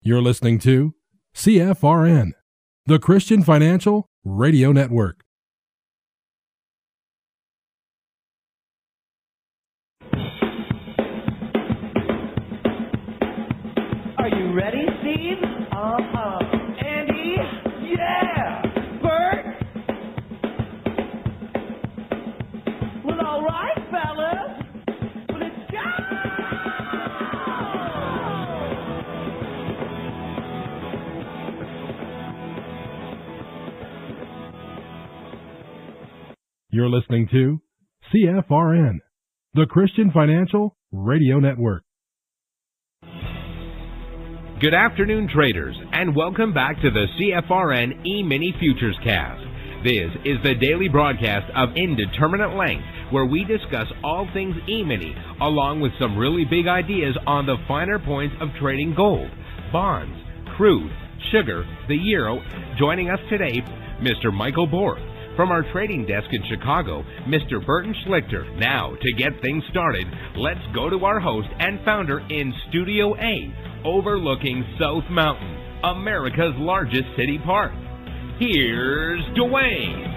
You're listening to CFRN, the Christian Financial Radio Network. Are you ready, Steve? Andy? Yeah! Bert? Well, all right, fellas. Let's go! You're listening to CFRN, the Christian Financial Radio Network. Good afternoon, traders, and welcome back to the CFRN E-Mini Futures Cast. This is the daily broadcast of Indeterminate Length, where we discuss all things E-Mini, along with some really big ideas on the finer points of trading gold, bonds, crude, sugar, the euro. Joining us today, Mr. Michael Borth. From our trading desk in Chicago, Mr. Burton Schlichter. Now, to get things started, let's go to our host and founder in Studio A, overlooking South Mountain, America's largest city park. Here's Dwayne.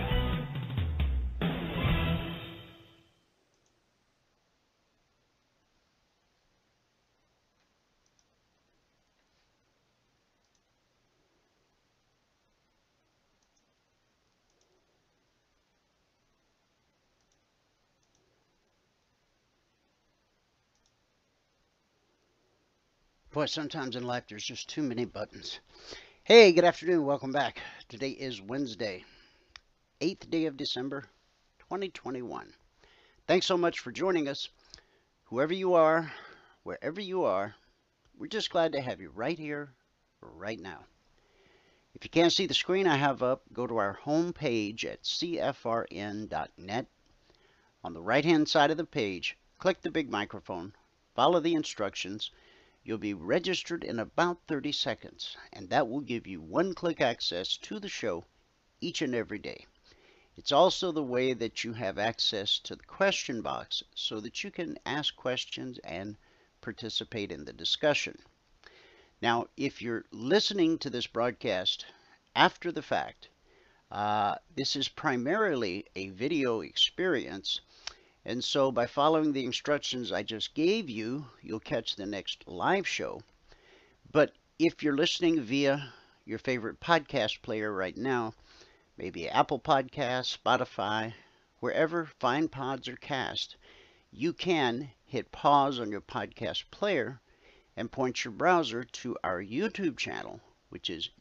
Boy, sometimes in life there's just too many buttons. Hey, good afternoon. Welcome back. Today is Wednesday, 8th day of December, 2021. Thanks so much for joining us. Whoever you are, wherever you are, we're just glad to have you right here, right now. If you can't see the screen I have up, go to our home page at cfrn.net. On the right-hand side of the page, click the big microphone, follow the instructions. You'll be registered in about 30 seconds, and that will give you one-click access to the show each and every day. It's also the way that you have access to the question box so that you can ask questions and participate in the discussion. Now, if you're listening to this broadcast after the fact, this is primarily a video experience. And so by following the instructions I just gave you, you'll catch the next live show. But if you're listening via your favorite podcast player right now, maybe Apple Podcasts, Spotify, wherever fine pods are cast, you can hit pause on your podcast player and point your browser to our YouTube channel, which is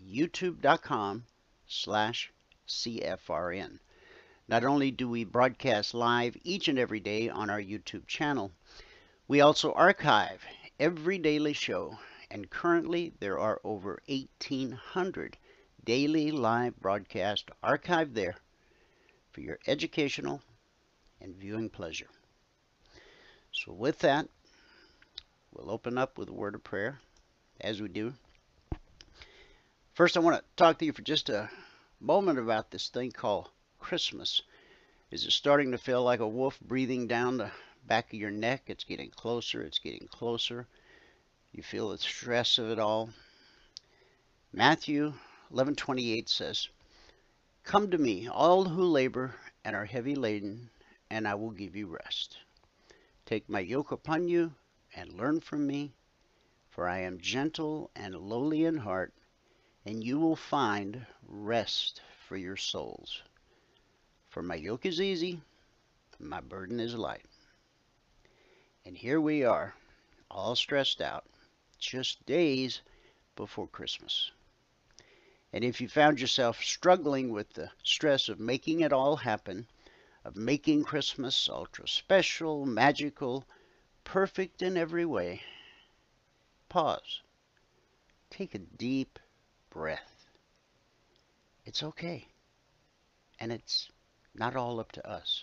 youtube.com/CFRN. Not only do we broadcast live each and every day on our YouTube channel, we also archive every daily show, and currently there are over 1,800 daily live broadcasts archived there for your educational and viewing pleasure. So with that, we'll open up with a word of prayer, as we do. First, I want to talk to you for just a moment about this thing called Christmas. Is it starting to feel like a wolf breathing down the back of your neck? It's getting closer. It's getting closer. You feel the stress of it all. Matthew 11:28 says, "Come to me, all who labor and are heavy laden, and I will give you rest. Take my yoke upon you and learn from me, for I am gentle and lowly in heart, and you will find rest for your souls. For my yoke is easy, my burden is light." And here we are, all stressed out, just days before Christmas. And if you found yourself struggling with the stress of making it all happen, of making Christmas ultra special, magical, perfect in every way, pause. Take a deep breath. It's okay. And it's not all up to us.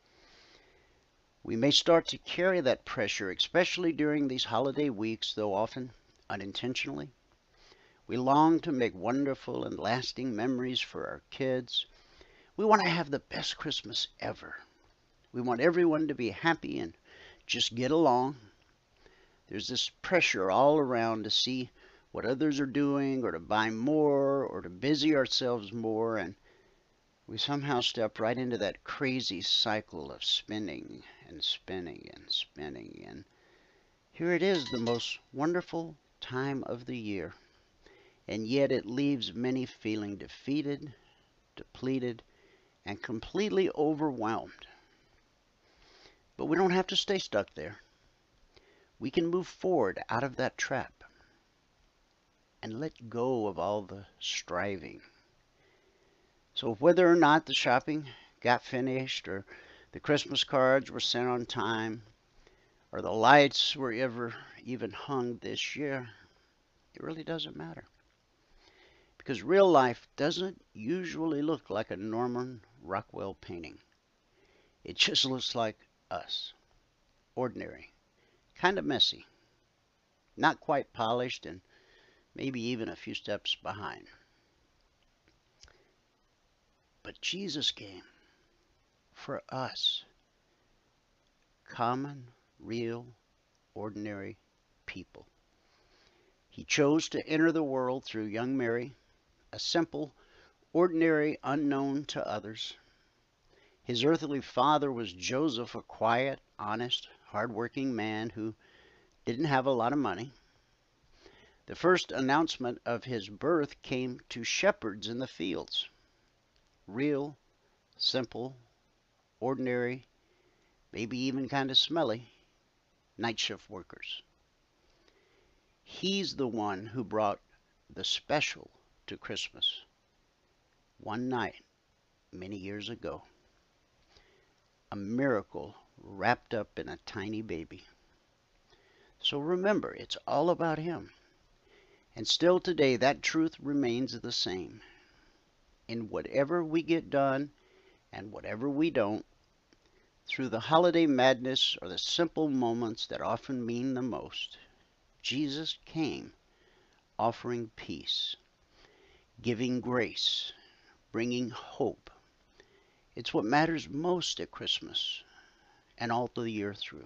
We may start to carry that pressure, especially during these holiday weeks, though often unintentionally. We long to make wonderful and lasting memories for our kids. We want to have the best Christmas ever. We want everyone to be happy and just get along. There's this pressure all around to see what others are doing, or to buy more, or to busy ourselves more, and we somehow step right into that crazy cycle of spending and spending and spending. And here it is, the most wonderful time of the year, and yet it leaves many feeling defeated, depleted, and completely overwhelmed. But we don't have to stay stuck there. We can move forward out of that trap and let go of all the striving. So whether or not the shopping got finished, or the Christmas cards were sent on time, or the lights were ever even hung this year, it really doesn't matter. Because real life doesn't usually look like a Norman Rockwell painting. It just looks like us. Ordinary. Kind of messy. Not quite polished, and maybe even a few steps behind. But Jesus came for us. Common, real, ordinary people. He chose to enter the world through young Mary, a simple, ordinary, unknown to others. His earthly father was Joseph, a quiet, honest, hard-working man who didn't have a lot of money. The first announcement of his birth came to shepherds in the fields. Real, simple, ordinary, maybe even kind of smelly, night shift workers. He's the one who brought the special to Christmas. One night, many years ago. A miracle wrapped up in a tiny baby. So remember, it's all about him. And still today, that truth remains the same. In whatever we get done and whatever we don't, through the holiday madness or the simple moments that often mean the most, Jesus came offering peace, giving grace, bringing hope. It's what matters most at Christmas and all the year through.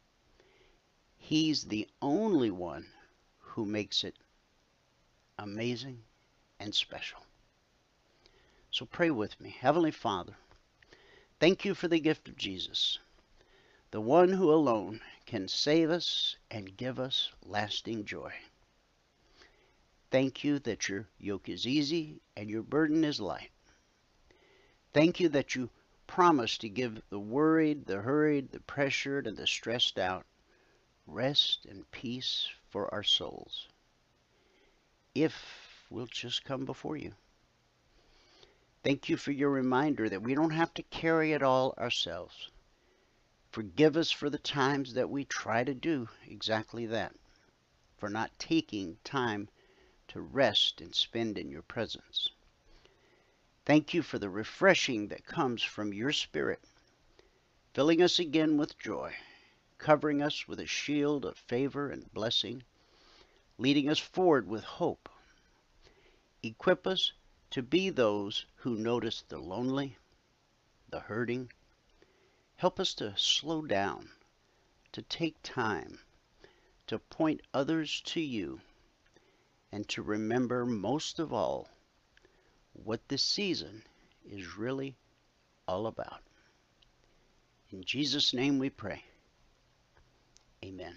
He's the only one who makes it amazing and special. So pray with me. Heavenly Father, thank you for the gift of Jesus, the one who alone can save us and give us lasting joy. Thank you that your yoke is easy and your burden is light. Thank you that you promise to give the worried, the hurried, the pressured, and the stressed out rest and peace for our souls, if we'll just come before you. Thank you for your reminder that we don't have to carry it all ourselves. Forgive us for the times that we try to do exactly that, for not taking time to rest and spend in your presence. Thank you for the refreshing that comes from your Spirit, filling us again with joy, covering us with a shield of favor and blessing, leading us forward with hope. Equip us to be those who notice the lonely, the hurting. Help us to slow down, to take time, to point others to you, and to remember most of all what this season is really all about. In Jesus' name we pray. Amen.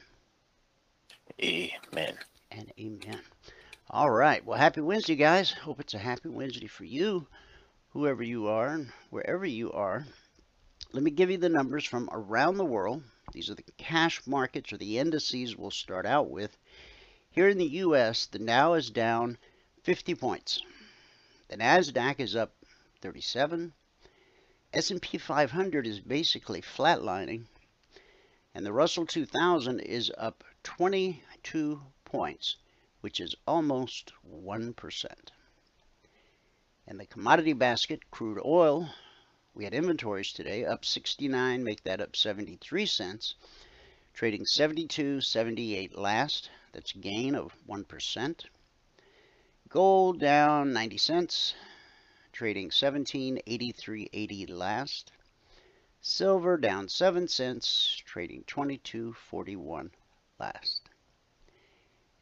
Amen. And amen. All right. Well, happy Wednesday, guys. Hope it's a happy Wednesday for you, whoever you are and wherever you are. Let me give you the numbers from around the world. These are the cash markets, or the indices we'll start out with. Here in the U.S., the Dow is down 50 points. The NASDAQ is up 37. S&P 500 is basically flatlining. And the Russell 2000 is up 22 points, which is almost 1%. And the commodity basket, crude oil, we had inventories today, up 69, make that up 73 cents. Trading 72.78 last, that's a gain of 1%. Gold down 90 cents, trading 17.8380 last. Silver down 7 cents, trading 22.41 last.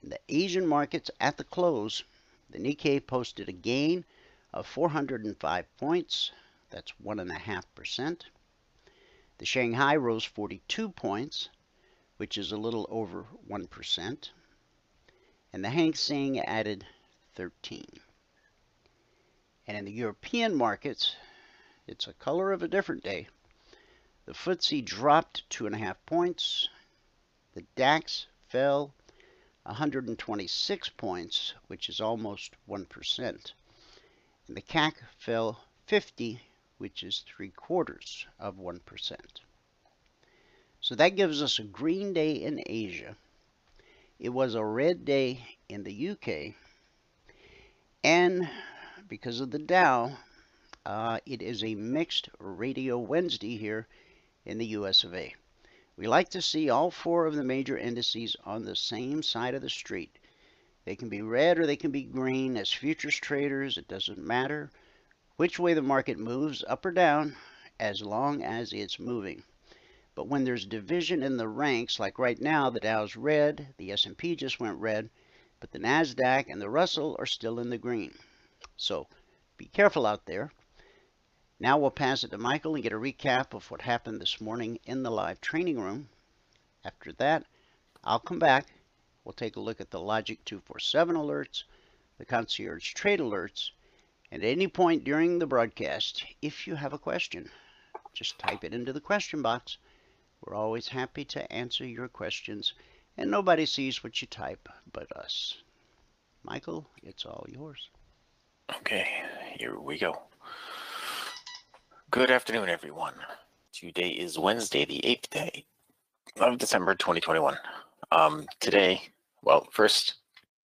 In the Asian markets at the close, the Nikkei posted a gain of 405 points. That's 1.5%. The Shanghai rose 42 points, which is a little over 1%. And the Hang Seng added 13. And in the European markets, it's a color of a different day. The FTSE dropped 2.5 points. The DAX fell 126 points, which is almost 1%. And the CAC fell 50, which is 0.75%. So that gives us a green day in Asia. It was a red day in the UK. And because of the Dow, it is a mixed Radio Wednesday here in the US of A. We like to see all four of the major indices on the same side of the street. They can be red or they can be green. As futures traders, it doesn't matter which way the market moves, up or down, as long as it's moving. But when there's division in the ranks, like right now, the Dow's red, the S&P just went red, but the NASDAQ and the Russell are still in the green. So be careful out there. Now we'll pass it to Michael and get a recap of what happened this morning in the live training room. After that, I'll come back. We'll take a look at the Logic 247 alerts, the Concierge Trade alerts, and at any point during the broadcast, if you have a question, just type it into the question box. We're always happy to answer your questions, and nobody sees what you type but us. Michael, it's all yours. Okay, here we go. Good afternoon, everyone. Today is Wednesday, the 8th day of December 2021. Today, well, first,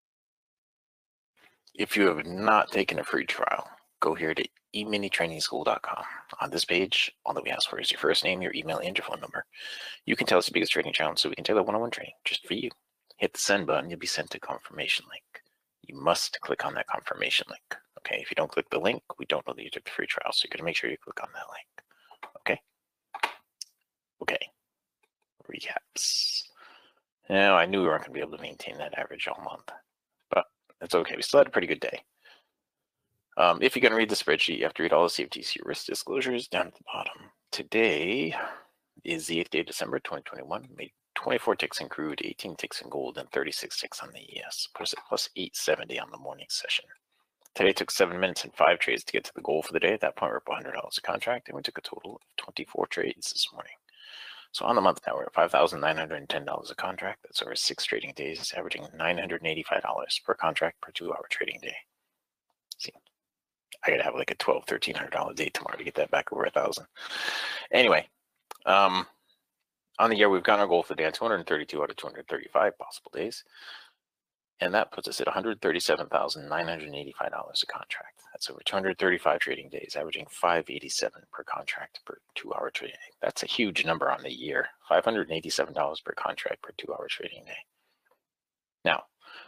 if you have not taken a free trial, go here to eminitrainingschool.com. On this page, all that we ask for is your first name, your email, and your phone number. You can tell us your biggest trading challenge so we can tailor one-on-one training just for you. Hit the send button, you'll be sent a confirmation link. You must click on that confirmation link. Okay, if you don't click the link, we don't know that you took the free trial, so you're going to make sure you click on that link. Okay? Okay. Recaps. Now, I knew we weren't going to be able to maintain that average all month, but that's okay. We still had a pretty good day. If you're going to read the spreadsheet, you have to read all the CFTC risk disclosures down at the bottom. Today is the 8th day of December 2021. Made 24 ticks in crude, 18 ticks in gold, and 36 ticks on the ES. Puts it plus 870 on the morning session. Today took 7 minutes and 5 trades to get to the goal for the day. At that point, we're up $100 a contract, and we took a total of 24 trades this morning. So on the month now, we're at $5,910 a contract. That's over 6 trading days, averaging $985 per contract per 2-hour trading day. See, I gotta have like a $1,200, $1,300 day tomorrow to get that back over 1,000. Anyway, on the year, we've gotten our goal for the day on 232 out of 235 possible days. And that puts us at $137,985 a contract. That's over 235 trading days, averaging $587 per contract per 2-hour trading day. That's a huge number on the year, $587 per contract per 2-hour trading day. Now,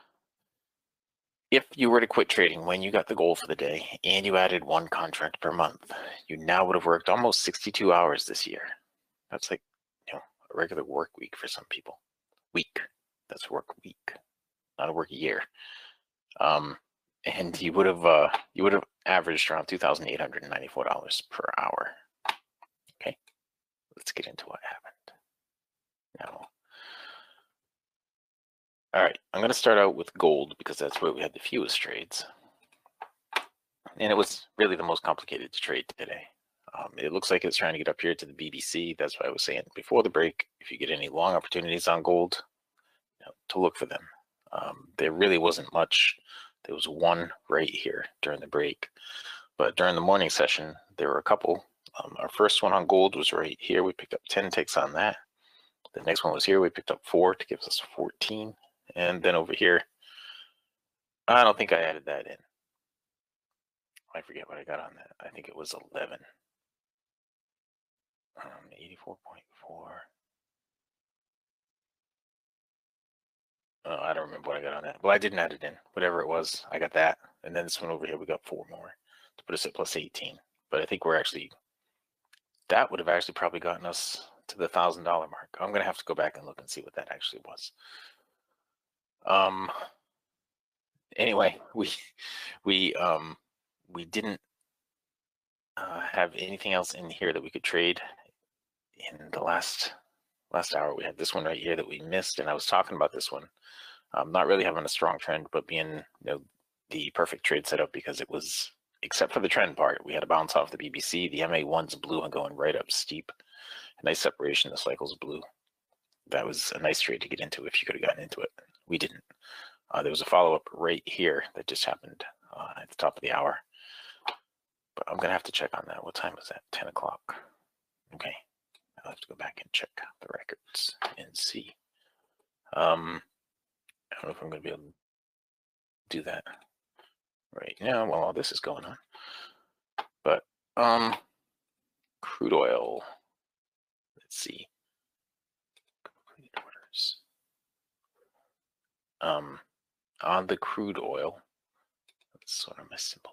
if you were to quit trading when you got the goal for the day and you added 1 contract per month, you now would have worked almost 62 hours this year. That's like, you know, a regular work week for some people. Week. That's work week. Not a work year, and you would have averaged around $2,894 per hour. Okay, let's get into what happened now. All right, I'm going to start out with gold because that's where we had the fewest trades, and it was really the most complicated to trade today. It looks like it's trying to get up here to the BBC. That's why I was saying before the break, if you get any long opportunities on gold, you know, to look for them. There really wasn't much. There was one right here during the break, but during the morning session, there were a couple. Our first one on gold was right here. We picked up 10 ticks on that. The next one was here. We picked up 4 to give us 14. And then over here, I don't think I added that in. I forget what I got on that. I think it was 11. 84.4. I don't remember what I got on that. Well, I didn't add it in. Whatever it was, I got that. And then this one over here, we got 4 more to put us at plus 18. But I think we're actually, that would have actually probably gotten us to the $1,000 mark. I'm going to have to go back and look and see what that actually was. Anyway, we didn't have anything else in here that we could trade in the last hour. We had this one right here that we missed, and I was talking about this one. Not really having a strong trend, but being the perfect trade setup because it was, except for the trend part, we had a bounce off the BBC. The MA1's blue and going right up steep. A nice separation. The cycle's blue. That was a nice trade to get into if you could have gotten into it. We didn't. There was a follow-up right here that just happened at the top of the hour. But I'm going to have to check on that. What time was that? 10 o'clock. Okay. I'll have to go back and check the records and see. I don't know if I'm going to be able to do that right now while all this is going on. But crude oil. Let's see. Complete orders. On the crude oil, that's sort of my symbol.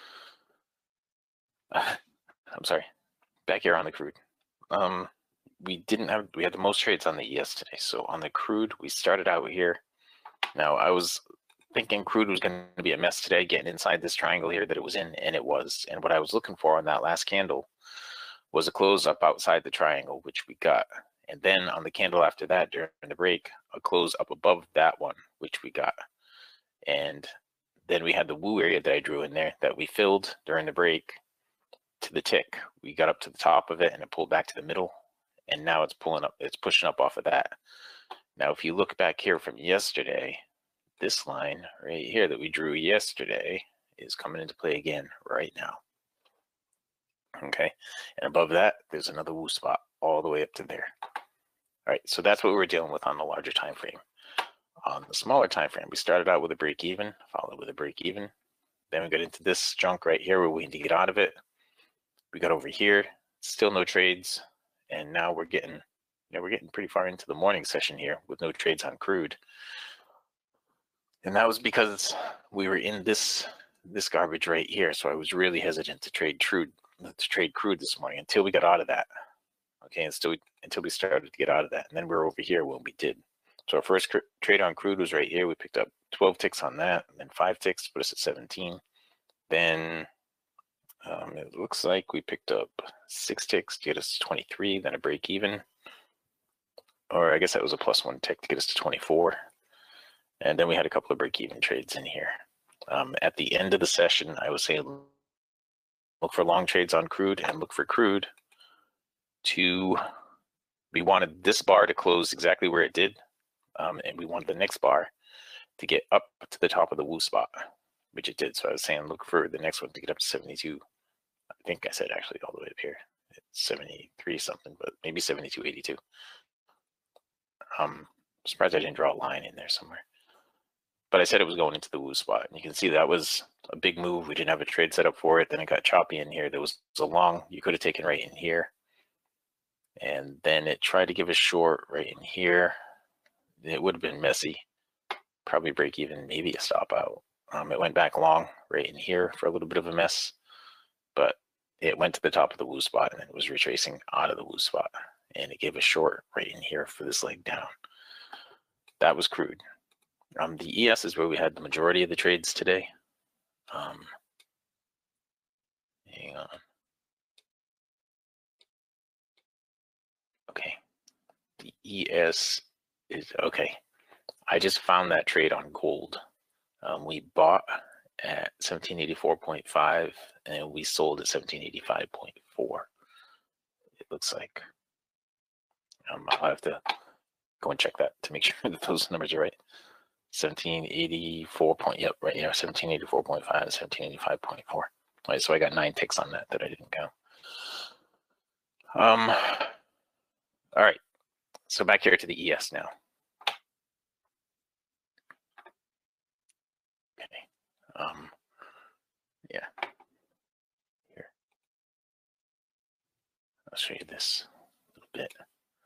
I'm sorry. Back here on the crude. We had the most trades on the ES today. So on the crude, we started out here. Now I was thinking crude was going to be a mess today, getting inside this triangle here that it was in, and it was. And what I was looking for on that last candle was a close up outside the triangle, which we got. And then on the candle after that, during the break, a close up above that one, which we got. And then we had the woo area that I drew in there that we filled during the break to the tick. We got up to the top of it and it pulled back to the middle. And now it's pulling up, it's pushing up off of that. Now, if you look back here from yesterday, this line right here that we drew yesterday is coming into play again right now. Okay. And above that, there's another woo spot all the way up to there. All right. So that's what we're dealing with on the larger time frame. On the smaller time frame, we started out with a break even, followed with a break even. Then we got into this junk right here where we need to get out of it. We got over here, still no trades, and now we're getting pretty far into the morning session here with no trades on crude. And that was because we were in this garbage right here, so I was really hesitant to trade crude this morning until we got out of that. Okay, until we started to get out of that, and then we're over here when we did. So our first trade on crude was right here. We picked up 12 ticks on that, and then 5 ticks put us at 17. Then it looks like we picked up 6 ticks to get us to 23, then a break even. Or I guess that was a +1 tick to get us to 24. And then we had a couple of break even trades in here. At the end of the session, I was saying look for long trades on crude and look for crude we wanted this bar to close exactly where it did. And we wanted the next bar to get up to the top of the woo spot, which it did. So I was saying look for the next one to get up to 72. I think I said actually all the way up here. It's 73 something, but maybe 72.82. I'm surprised I didn't draw a line in there somewhere. But I said it was going into the woo spot. And you can see that was a big move. We didn't have a trade set up for it. Then it got choppy in here. There was a long you could have taken right in here. And then it tried to give a short right in here. It would have been messy. Probably break even, maybe a stop out. It went back long right in here for a little bit of a mess. But it went to the top of the woo spot and then it was retracing out of the woo spot. And it gave a short right in here for this leg down. That was crude. The ES is where we had the majority of the trades today. Hang on. Okay. The ES is okay. I just found that trade on gold. We bought at 1784.5 and we sold at 1785.4. It looks like. I'll have to go and check that to make sure that those numbers are right. 1784 point, yep, right here, 1784.5, 1785.4. All right, so I got 9 ticks on that I didn't count. All right, so back here to the ES now. Okay, yeah, here. I'll show you this a little bit.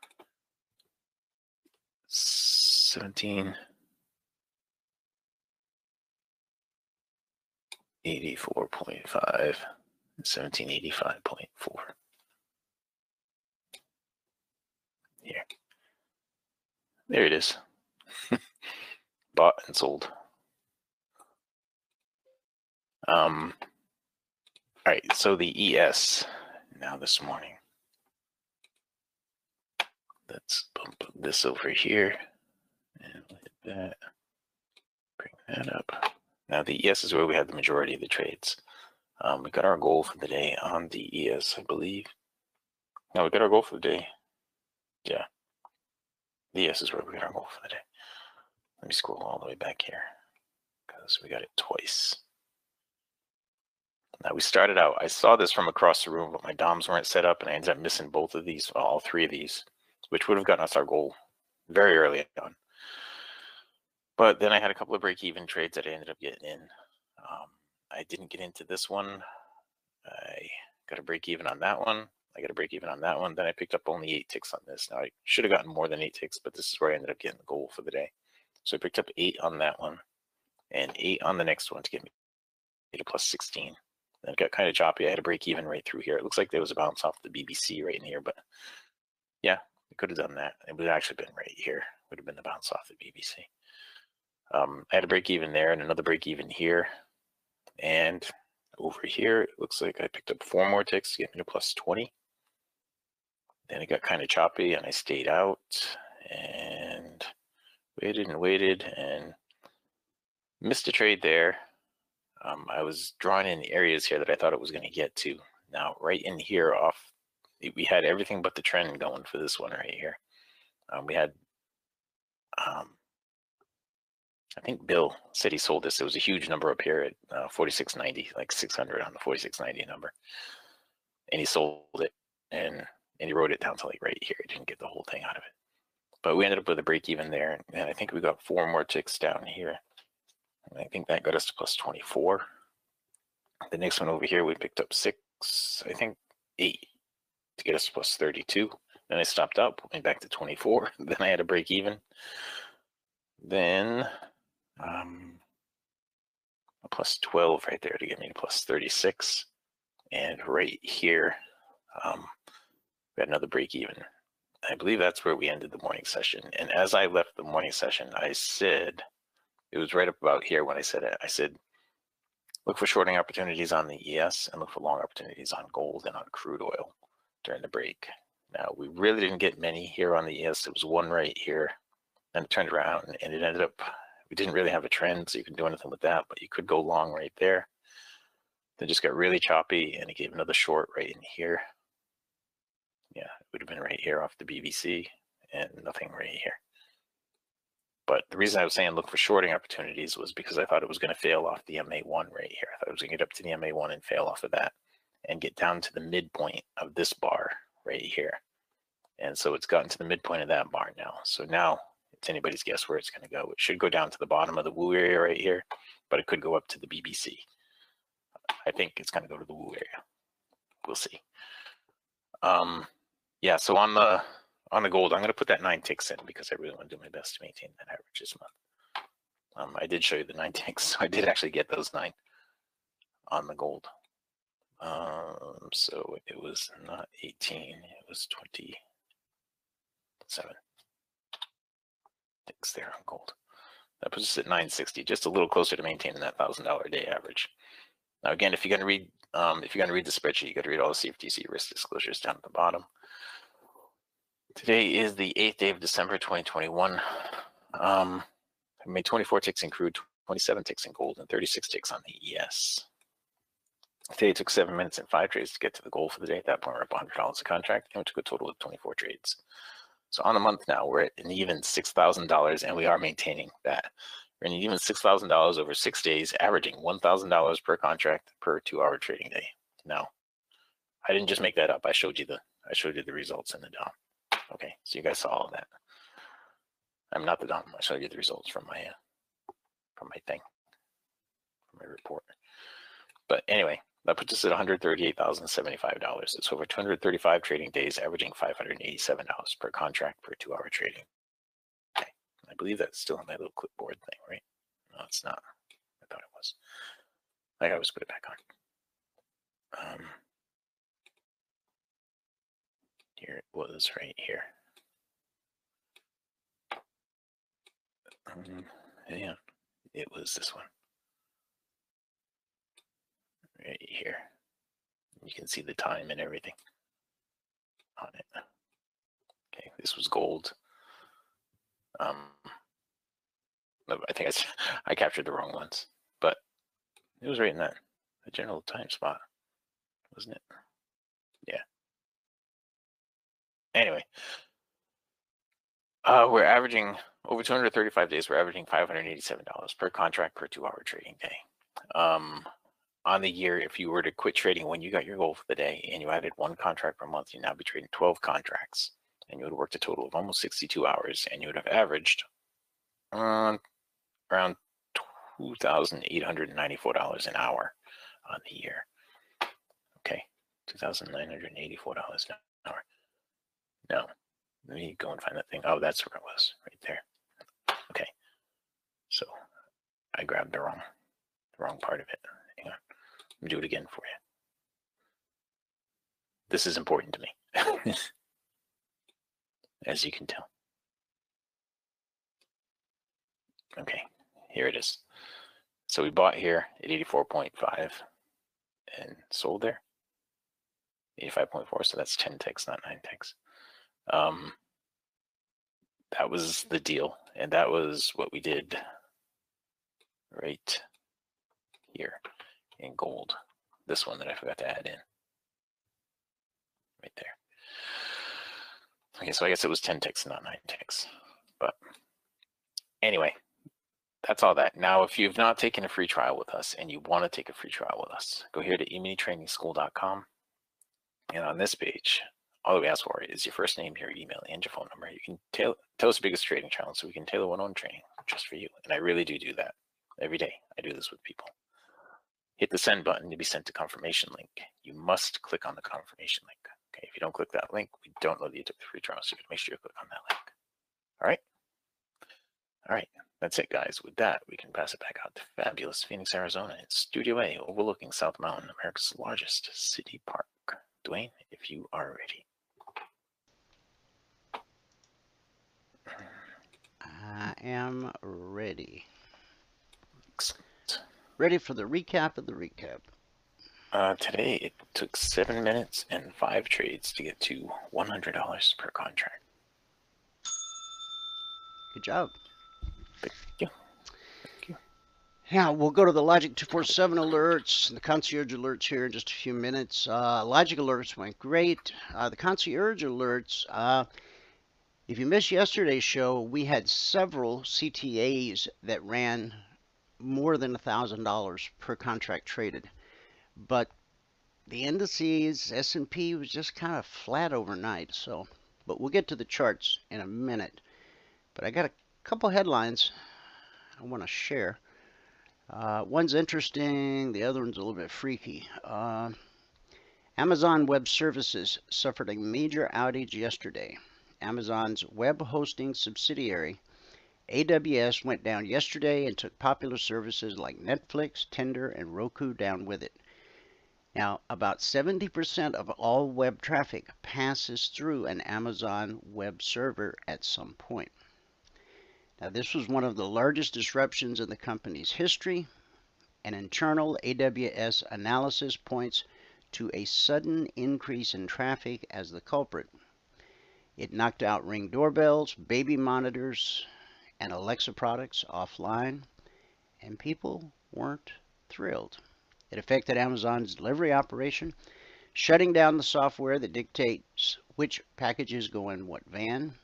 1784.5 and 1785.4. Here. There it is. bought and sold. All right, so the ES now this morning. Let's bump this over here and hit that. Bring that up. Now the ES is where we had the majority of the trades. We got our goal for the day on the ES, I believe. No, we got our goal for the day. Yeah. The ES is where we got our goal for the day. Let me scroll all the way back here because we got it twice. Now we started out, I saw this from across the room, but my DOMs weren't set up and I ended up missing both of these, all three of these, which would have gotten us our goal very early on. But then I had a couple of break-even trades that I ended up getting in. I didn't get into this one. I got a break-even on that one. I got a break-even on that one. Then I picked up only 8 ticks on this. Now I should have gotten more than 8 ticks, but this is where I ended up getting the goal for the day. So I picked up 8 on that one and 8 on the next one to get me to plus 16. Then it got kind of choppy. I had a break-even right through here. It looks like there was a bounce off the BBC right in here, but yeah, we could have done that. It would have actually been right here. It would have been the bounce off the BBC. I had a break even there and another break even here. And over here, it looks like I picked up 4 more ticks to get me to plus 20. Then it got kind of choppy and I stayed out and waited and missed a trade there. I was drawing in the areas here that I thought it was going to get to. Now, right in here off, we had everything but the trend going for this one right here. We had I think Bill said he sold this. It was a huge number up here at 46.90, like 600 on the 46.90 number. And he sold it and he wrote it down to like right here. He didn't get the whole thing out of it. But we ended up with a break even there. And I think we got 4 more ticks down here. And I think that got us to plus 24. The next one over here, we picked up 6, I think 8 to get us to plus 32. Then I stopped up, went back to 24. Then I had a break even. Then a plus 12 right there to get me to plus 36. And right here, we had another break even. I believe that's where we ended the morning session. And as I left the morning session, I said, it was right up about here when I said it. I said, look for shorting opportunities on the ES and look for long opportunities on gold and on crude oil during the break. Now, we really didn't get many here on the ES. It was one right here. Then it turned around and it ended up, we didn't really have a trend, so you couldn't do anything with that, but you could go long right there. Then just got really choppy and it gave another short right in here. Yeah, it would have been right here off the BBC and nothing right here. But the reason I was saying look for shorting opportunities was because I thought it was going to fail off the MA1 right here. I thought it was going to get up to the MA1 and fail off of that and get down to the midpoint of this bar right here. And so it's gotten to the midpoint of that bar now. So now it's anybody's guess where it's going to go. It should go down to the bottom of the Woo area right here, but it could go up to the BBC. I think it's going to go to the Woo area. We'll see. Yeah, so on the gold, I'm going to put that 9 ticks in because I really want to do my best to maintain that average this month. I did show you the 9 ticks, so I did actually get those 9 on the gold. So it was not 18, it was 27 ticks there on gold. That puts us at 960, just a little closer to maintaining that $1,000 a day average. Now again, if you're going to read the spreadsheet, you got to read all the CFTC risk disclosures down at the bottom. Today is the 8th day of December 2021. I made 24 ticks in crude, 27 ticks in gold, and 36 ticks on the ES. Today it took 7 minutes and 5 trades to get to the goal for the day. At that point, we're up $100 a contract, and we took a total of 24 trades. So on the month now, we're at an even $6,000, and we are maintaining that. We're in an even $6,000 over 6 days, averaging $1,000 per contract per 2-hour trading day. Now, I didn't just make that up. I showed you the results in the DOM. Okay, so you guys saw all of that. I'm not the DOM. I showed you the results from my thing, from my report. But anyway, that puts us at $138,075. It's over 235 trading days, averaging $587 per contract per 2-hour trading. Okay, I believe that's still on my little clipboard thing, right? No, it's not. I thought it was. I always put it back on. Here it was right here. Yeah, it was this one. Right here. You can see the time and everything on it. Okay, this was gold. I think I captured the wrong ones, but it was right in that the general time spot, wasn't it? Yeah. Anyway, we're averaging over 235 days. We're averaging $587 per contract per 2-hour trading day. On the year, if you were to quit trading when you got your goal for the day and you added 1 contract per month, you'd now be trading 12 contracts, and you would have worked a total of almost 62 hours, and you would have averaged around $2,894 an hour on the year. Okay, $2,984 an hour. No, let me go and find that thing. Oh, that's where it was, right there. Okay, so I grabbed the wrong part of it. Hang on, let me do it again for you. This is important to me, as you can tell. Okay, here it is. So we bought here at 84.5 and sold there 85.4. So that's 10 ticks, not 9 ticks. That was the deal, and that was what we did right here in gold. This one that I forgot to add in right there. Okay, so I guess it was 10 ticks, not 9 ticks. But anyway, that's all that. Now, if you've not taken a free trial with us and you want to take a free trial with us, go here to eminitrainingschool.com, and on this page, all that we ask for is your first name, your email, and your phone number. You can tell us your biggest trading challenge so we can tailor one-on-one training just for you. And I really do that every day. I do this with people. Hit the send button to be sent a confirmation link. You must click on the confirmation link. Okay, if you don't click that link, we don't know that you took the free trial, so you can make sure you click on that link. All right? All right, that's it, guys. With that, we can pass it back out to fabulous Phoenix, Arizona. It's Studio A, overlooking South Mountain, America's largest city park. Dwayne, if you are ready. I am ready. Excellent. Ready for the recap of the recap. Today, it took 7 minutes and 5 trades to get to $100 per contract. Good job. Thank you. Yeah, we'll go to the Logic 247 alerts, the concierge alerts here in just a few minutes. Logic alerts went great. The concierge alerts, if you missed yesterday's show, we had several CTAs that ran more than $1,000 per contract traded. But the indices, S&P was just kind of flat overnight. But we'll get to the charts in a minute. But I got a couple headlines I want to share. One's interesting, the other one's a little bit freaky. Amazon Web Services suffered a major outage yesterday. Amazon's web hosting subsidiary, AWS, went down yesterday and took popular services like Netflix, Tinder, and Roku down with it. Now, about 70% of all web traffic passes through an Amazon web server at some point. Now, this was one of the largest disruptions in the company's history. An internal AWS analysis points to a sudden increase in traffic as the culprit. It knocked out Ring doorbells, baby monitors, and Alexa products offline, and people weren't thrilled. It affected Amazon's delivery operation, shutting down the software that dictates which packages go in what van.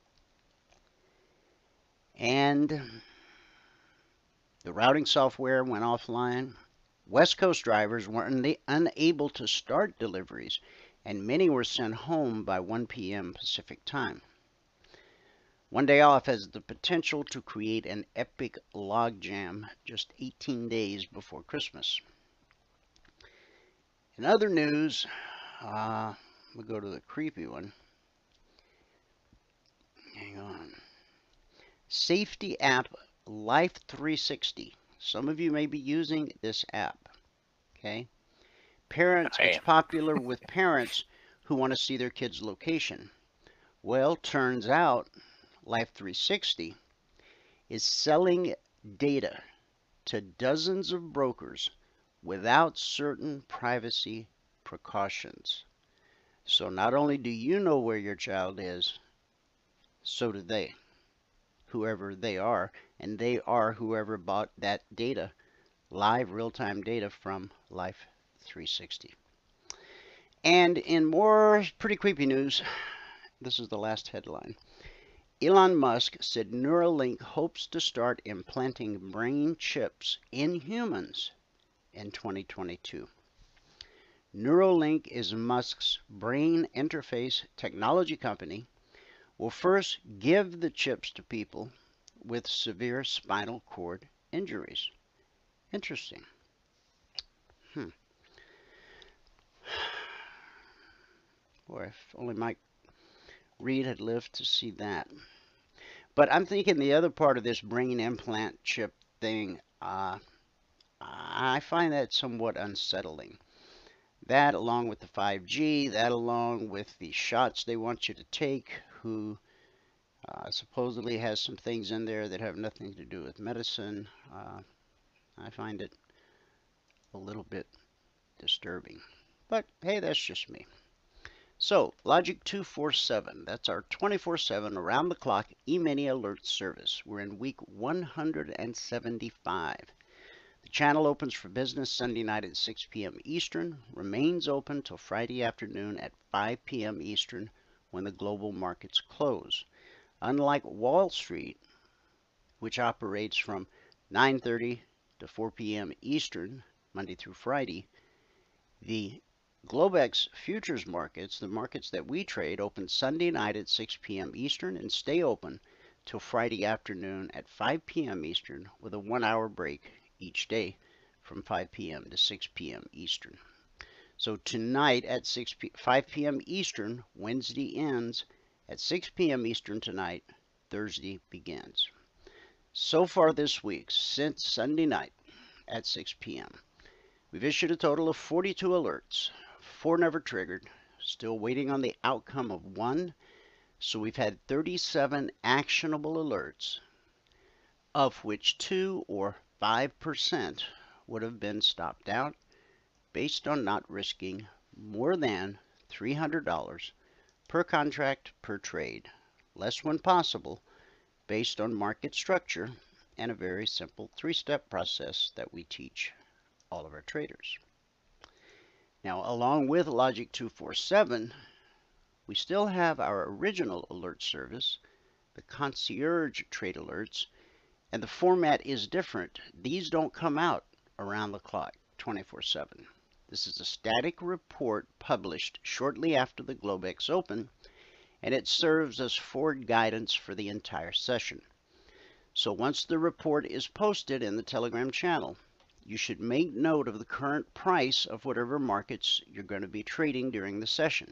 And the routing software went offline. West Coast drivers were unable to start deliveries, and many were sent home by 1 p.m. Pacific time. One day off has the potential to create an epic logjam just 18 days before Christmas. In other news, we'll go to the creepy one. Hang on. Safety app Life360. Some of you may be using this app. Okay. It's popular with parents who want to see their kids' location. Well, turns out Life360 is selling data to dozens of brokers without certain privacy precautions. So not only do you know where your child is, so do they, whoever they are, and they are whoever bought that data, live real-time data from Life 360. And in more pretty creepy news, this is the last headline. Elon Musk said Neuralink hopes to start implanting brain chips in humans in 2022. Neuralink is Musk's brain interface technology company. Will first give the chips to people with severe spinal cord injuries. Interesting. Boy, if only Mike Reed had lived to see that. But I'm thinking the other part of this brain implant chip thing, I find that somewhat unsettling. That along with the 5G, that along with the shots they want you to take, who supposedly has some things in there that have nothing to do with medicine. I find it a little bit disturbing. But hey, that's just me. So, Logic 247, that's our 24/7 around-the-clock E-mini alert service. We're in week 175. The channel opens for business Sunday night at 6 p.m. Eastern, remains open till Friday afternoon at 5 p.m. Eastern when the global markets close. Unlike Wall Street, which operates from 9:30 to 4 p.m. Eastern, Monday through Friday, the Globex futures markets, the markets that we trade, open Sunday night at 6 p.m. Eastern and stay open till Friday afternoon at 5 p.m. Eastern with a 1-hour break each day from 5 p.m. to 6 p.m. Eastern. So tonight at 5 p.m. Eastern, Wednesday ends. At 6 p.m. Eastern tonight, Thursday begins. So far this week, since Sunday night at 6 p.m., we've issued a total of 42 alerts. 4 never triggered. Still waiting on the outcome of 1. So we've had 37 actionable alerts, of which 2 or 5% would have been stopped out based on not risking more than $300 per contract per trade, less when possible, based on market structure and a very simple 3-step process that we teach all of our traders. Now, along with Logic 247, we still have our original alert service, the concierge trade alerts, and the format is different. These don't come out around the clock 24/7. This is a static report published shortly after the Globex Open, and it serves as forward guidance for the entire session. So once the report is posted in the Telegram channel, you should make note of the current price of whatever markets you're going to be trading during the session.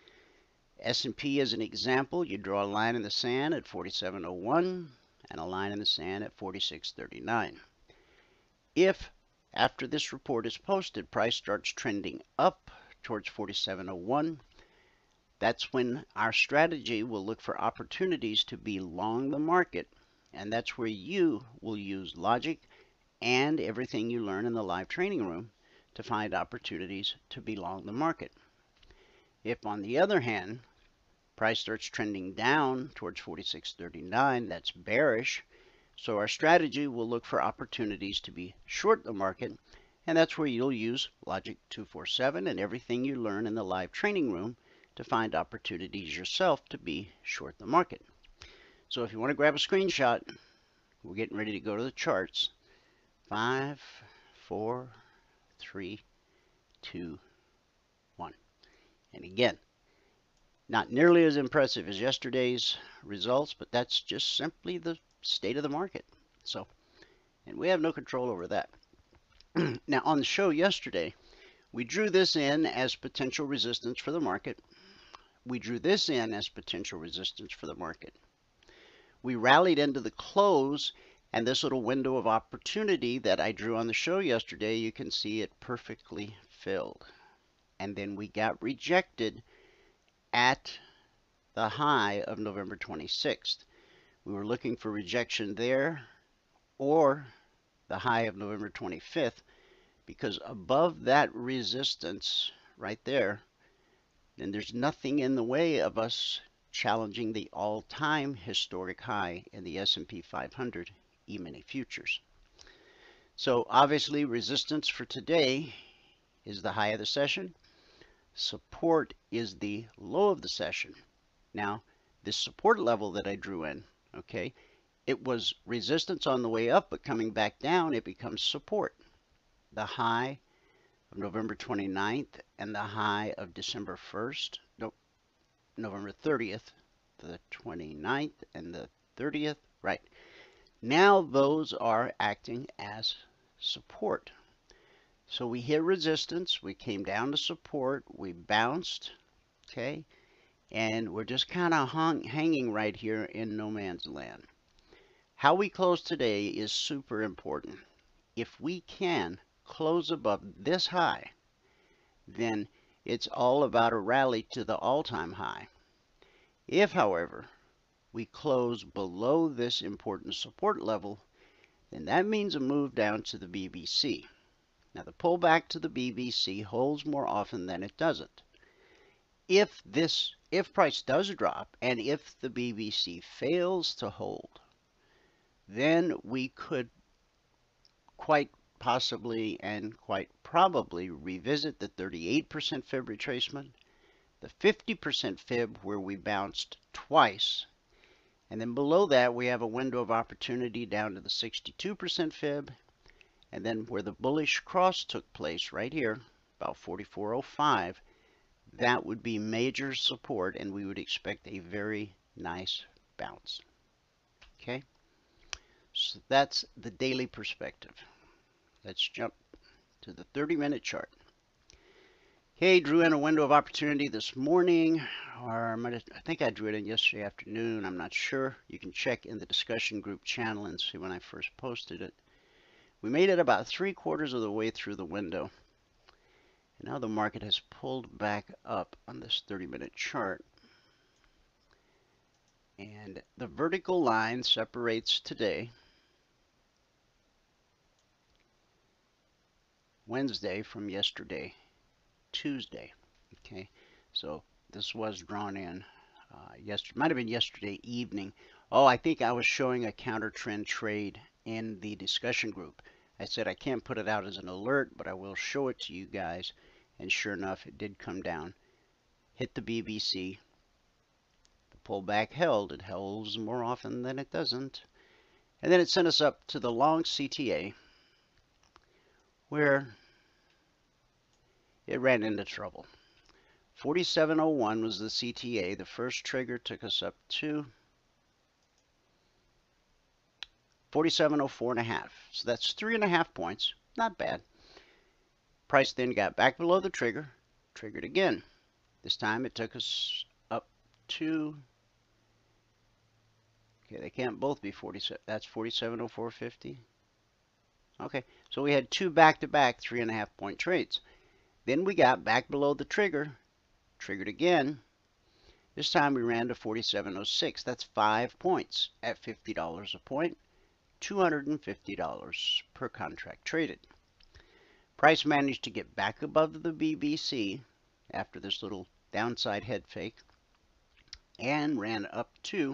S&P as an example, you draw a line in the sand at 47.01 and a line in the sand at 46.39. If after this report is posted, price starts trending up towards 47.01, that's when our strategy will look for opportunities to be long the market, and that's where you will use logic and everything you learn in the live training room to find opportunities to be long the market. If, on the other hand, price starts trending down towards 46.39, that's bearish. So our strategy will look for opportunities to be short the market, and that's where you'll use Logic 247 and everything you learn in the live training room to find opportunities yourself to be short the market. So if you want to grab a screenshot, we're getting ready to go to the charts. 5, 4, 3, 2, 1. And again, not nearly as impressive as yesterday's results, but that's just simply the state of the market. So, and we have no control over that. Now, on the show yesterday, we drew this in as potential resistance for the market. We drew this in as potential resistance for the market. We rallied into the close, and this little window of opportunity that I drew on the show yesterday, you can see it perfectly filled. And then we got rejected at the high of November 26th. We were looking for rejection there or the high of November 25th, because above that resistance right there, then there's nothing in the way of us challenging the all-time historic high in the S&P 500 E-mini futures. So obviously resistance for today is the high of the session. Support is the low of the session. Now, this support level that I drew in, okay, it was resistance on the way up, but coming back down, it becomes support. The high of November 29th and the high of December 1st, no, November 30th, the 29th and the 30th, right. Now those are acting as support. So we hit resistance, we came down to support, we bounced, okay, and we're just kind of hanging right here in no man's land. How we close today is super important. If we can close above this high, then it's all about a rally to the all-time high. If, however, we close below this important support level, then that means a move down to the BBC. Now, the pullback to the BBC holds more often than it doesn't. If price does drop, and if the BBC fails to hold, then we could quite possibly and quite probably revisit the 38% fib retracement, the 50% fib where we bounced twice, and then below that we have a window of opportunity down to the 62% fib, and then where the bullish cross took place right here, about 44.05, that would be major support, and we would expect a very nice bounce. Okay, so that's the daily perspective. Let's jump to the 30-minute chart. Okay, drew in a window of opportunity this morning, or I think I drew it in yesterday afternoon. I'm not sure. You can check in the discussion group channel and see when I first posted it. We made it about 3/4 of the way through the window. And now the market has pulled back up on this 30-minute chart. And the vertical line separates today, Wednesday, from yesterday, Tuesday. Okay, so this was drawn in yesterday, might have been yesterday evening. Oh, I think I was showing a counter trend trade in the discussion group. I said I can't put it out as an alert, but I will show it to you guys. And sure enough, it did come down, hit the BBC. The pullback held. It holds more often than it doesn't. And then it sent us up to the long CTA, where it ran into trouble. 47.01 was the CTA. The first trigger took us up to 47.04.5. So that's 3.5 points. Not bad. Price then got back below the trigger, triggered again. This time it took us up to, okay, they can't both be 47. That's 47.04.50. Okay, so we had two back-to-back 3.5 point trades. Then we got back below the trigger, triggered again. This time we ran to 47.06. That's 5 points at $50 a point, $250 per contract traded. Price managed to get back above the BBC after this little downside head fake and ran up to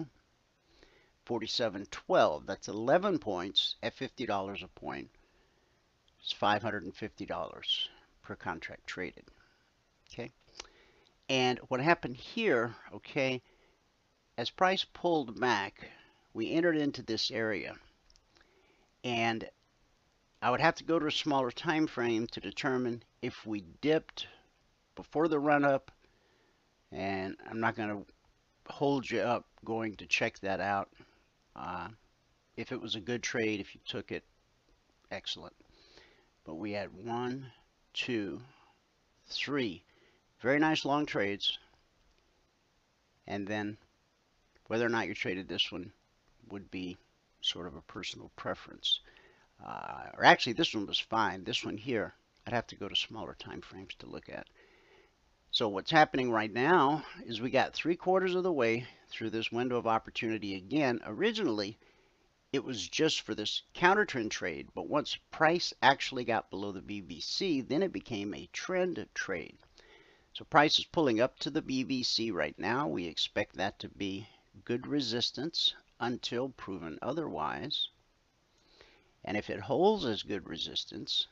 47.12. That's 11 points at $50 a point. It's $550 per contract traded. Okay, and what happened here, okay, as price pulled back, we entered into this area, and I would have to go to a smaller time frame to determine if we dipped before the run up, and I'm not going to hold you up going to check that out. If it was a good trade, if you took it, excellent. But we had 1, 2, 3 very nice long trades, and then whether or not you traded this one would be sort of a personal preference. Or actually, this one was fine. This one here, I'd have to go to smaller time frames to look at. So what's happening right now is we got 3/4 of the way through this window of opportunity again. Originally, it was just for this counter trend trade, but once price actually got below the BBC, then it became a trend trade. So price is pulling up to the BBC right now. We expect that to be good resistance until proven otherwise. And if it holds as good resistance,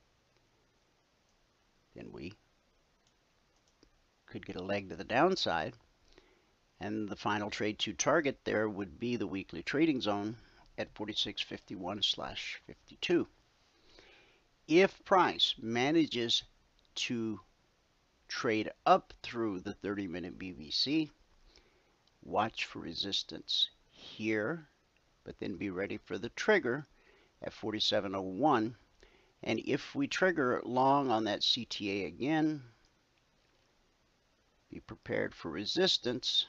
then we could get a leg to the downside. And the final trade to target there would be the weekly trading zone at 46.51/52. If price manages to trade up through the 30-minute BBC, watch for resistance here, but then be ready for the trigger at 47.01. And if we trigger long on that CTA again, be prepared for resistance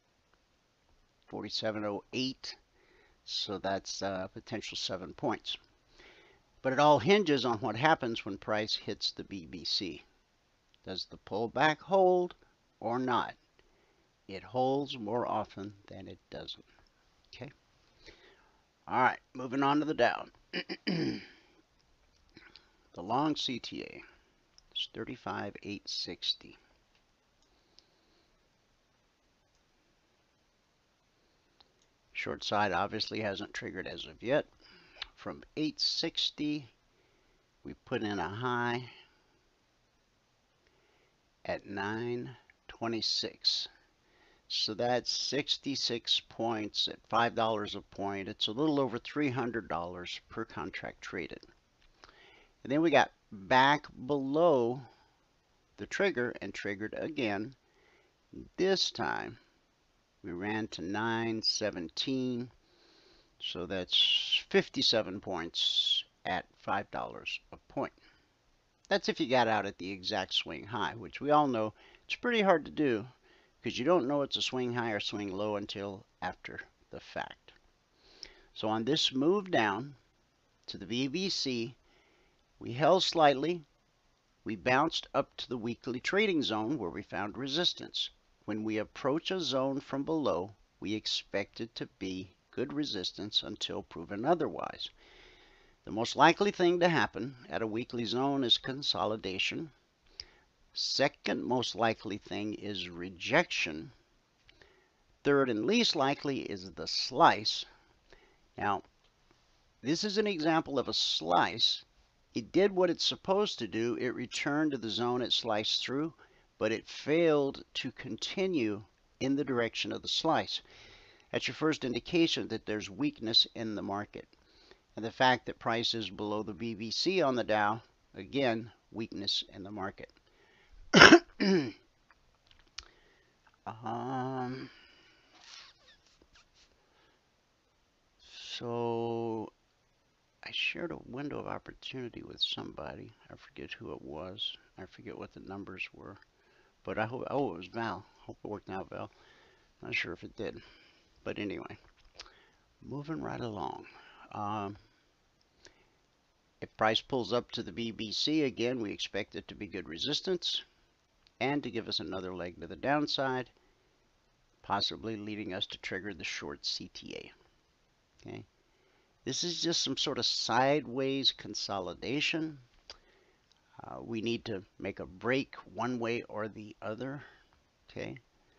47.08. So that's potential 7 points. But it all hinges on what happens when price hits the BBC. Does the pullback hold or not? It holds more often than it doesn't. Okay. All right, moving on to the Dow. The long CTA is 35,860. Short side obviously hasn't triggered as of yet. From 860, we put in a high at 926. So that's 66 points at $5 a point. It's a little over $300 per contract traded. And then we got back below the trigger and triggered again. This time we ran to 917. So that's 57 points at $5 a point. That's if you got out at the exact swing high, which we all know it's pretty hard to do because you don't know it's a swing high or swing low until after the fact. So on this move down to the BBC, we held slightly. We bounced up to the weekly trading zone where we found resistance. When we approach a zone from below, we expect it to be good resistance until proven otherwise. The most likely thing to happen at a weekly zone is consolidation. Second most likely thing is rejection. Third and least likely is the slice. Now, this is an example of a slice. It did what it's supposed to do. It returned to the zone it sliced through, but it failed to continue in the direction of the slice. That's your first indication that there's weakness in the market. And the fact that price is below the BBC on the Dow, again, weakness in the market. So I shared a window of opportunity with somebody. I forget who it was. I forget what the numbers were. But I hope, oh, it was Val. Hope it worked out, Val. Not sure if it did. But anyway, moving right along. If price pulls up to the BBC again, we expect it to be good resistance and to give us another leg to the downside, possibly leading us to trigger the short CTA. Okay, this is just some sort of sideways consolidation. We need to make a break one way or the other. Okay,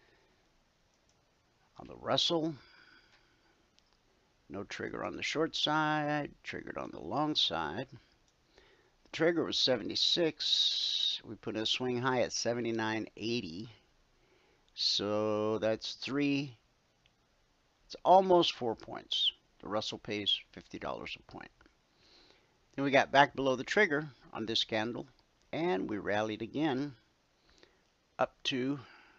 on the Russell, no trigger on the short side, triggered on the long side. The trigger was 76. We put in a swing high at 79.80. So that's it's almost 4 points. The Russell pays $50 a point. Then we got back below the trigger on this candle, and we rallied again up to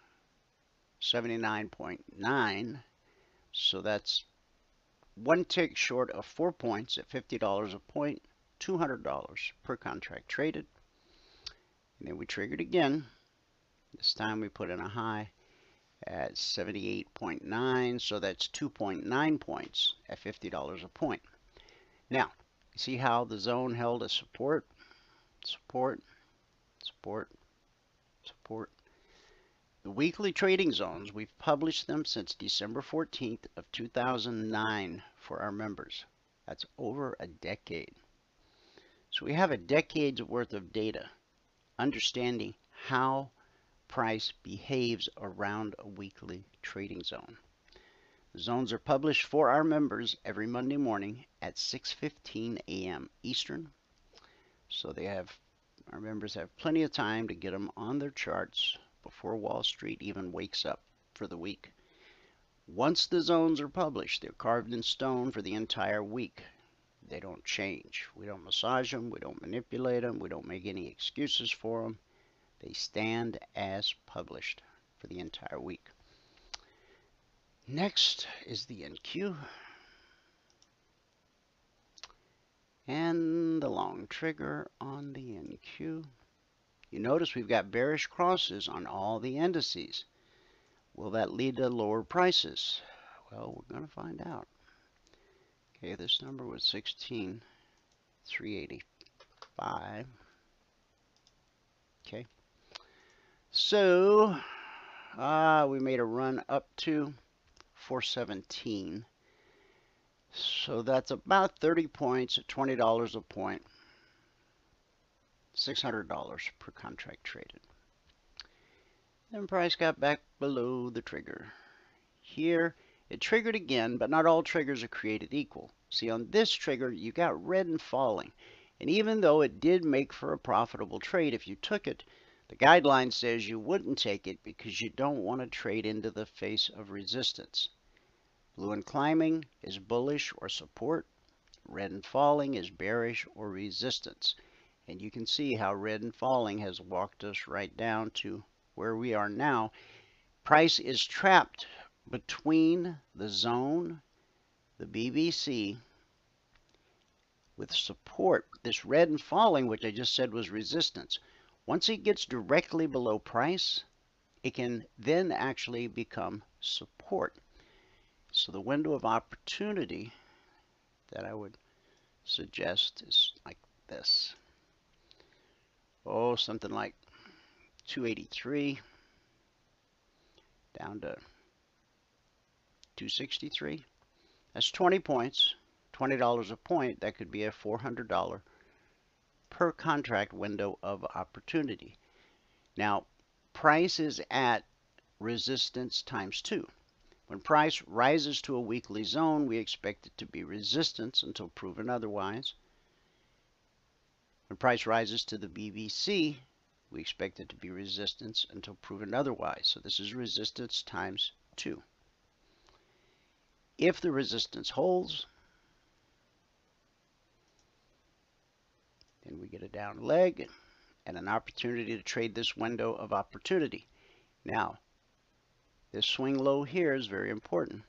79.9. So that's one tick short of 4 points at $50 a point, $200 per contract traded. And then we triggered again. This time we put in a high at 78.9, so that's 2.9 points at $50 a point. Now, you see how the zone held a support, support, support, support. The weekly trading zones, we've published them since December 14th of 2009 for our members. That's over a decade. So we have a decade's worth of data understanding how price behaves around a weekly trading zone. The zones are published for our members every Monday morning at 6:15 a.m. Eastern. So our members have plenty of time to get them on their charts before Wall Street even wakes up for the week. Once the zones are published, they're carved in stone for the entire week. They don't change. We don't massage them. We don't manipulate them. We don't make any excuses for them. They stand as published for the entire week. Next is the NQ. And the long trigger on the NQ. You notice we've got bearish crosses on all the indices. Will that lead to lower prices? Well, we're going to find out. Okay, this number was 16,385. Okay. So, we made a run up to 417. So that's about 30 points at $20 a point. $600 per contract traded. Then price got back below the trigger. Here, it triggered again, but not all triggers are created equal. See, on this trigger, you got red and falling. And even though it did make for a profitable trade if you took it, the guideline says you wouldn't take it because you don't want to trade into the face of resistance. Blue and climbing is bullish or support. Red and falling is bearish or resistance. And you can see how red and falling has walked us right down to where we are now. Price is trapped between the zone, the BBC, with support. This red and falling, which I just said was resistance. Once it gets directly below price, it can then actually become support. So the window of opportunity that I would suggest is like this. Oh, something like 283 down to 263. That's 20 points, $20 a point. That could be a $400 per contract window of opportunity. Now, price is at resistance times 2. When price rises to a weekly zone, we expect it to be resistance until proven otherwise. When price rises to the BBC, we expect it to be resistance until proven otherwise. So this is resistance times 2. If the resistance holds, then we get a down leg and an opportunity to trade this window of opportunity. Now, this swing low here is very important.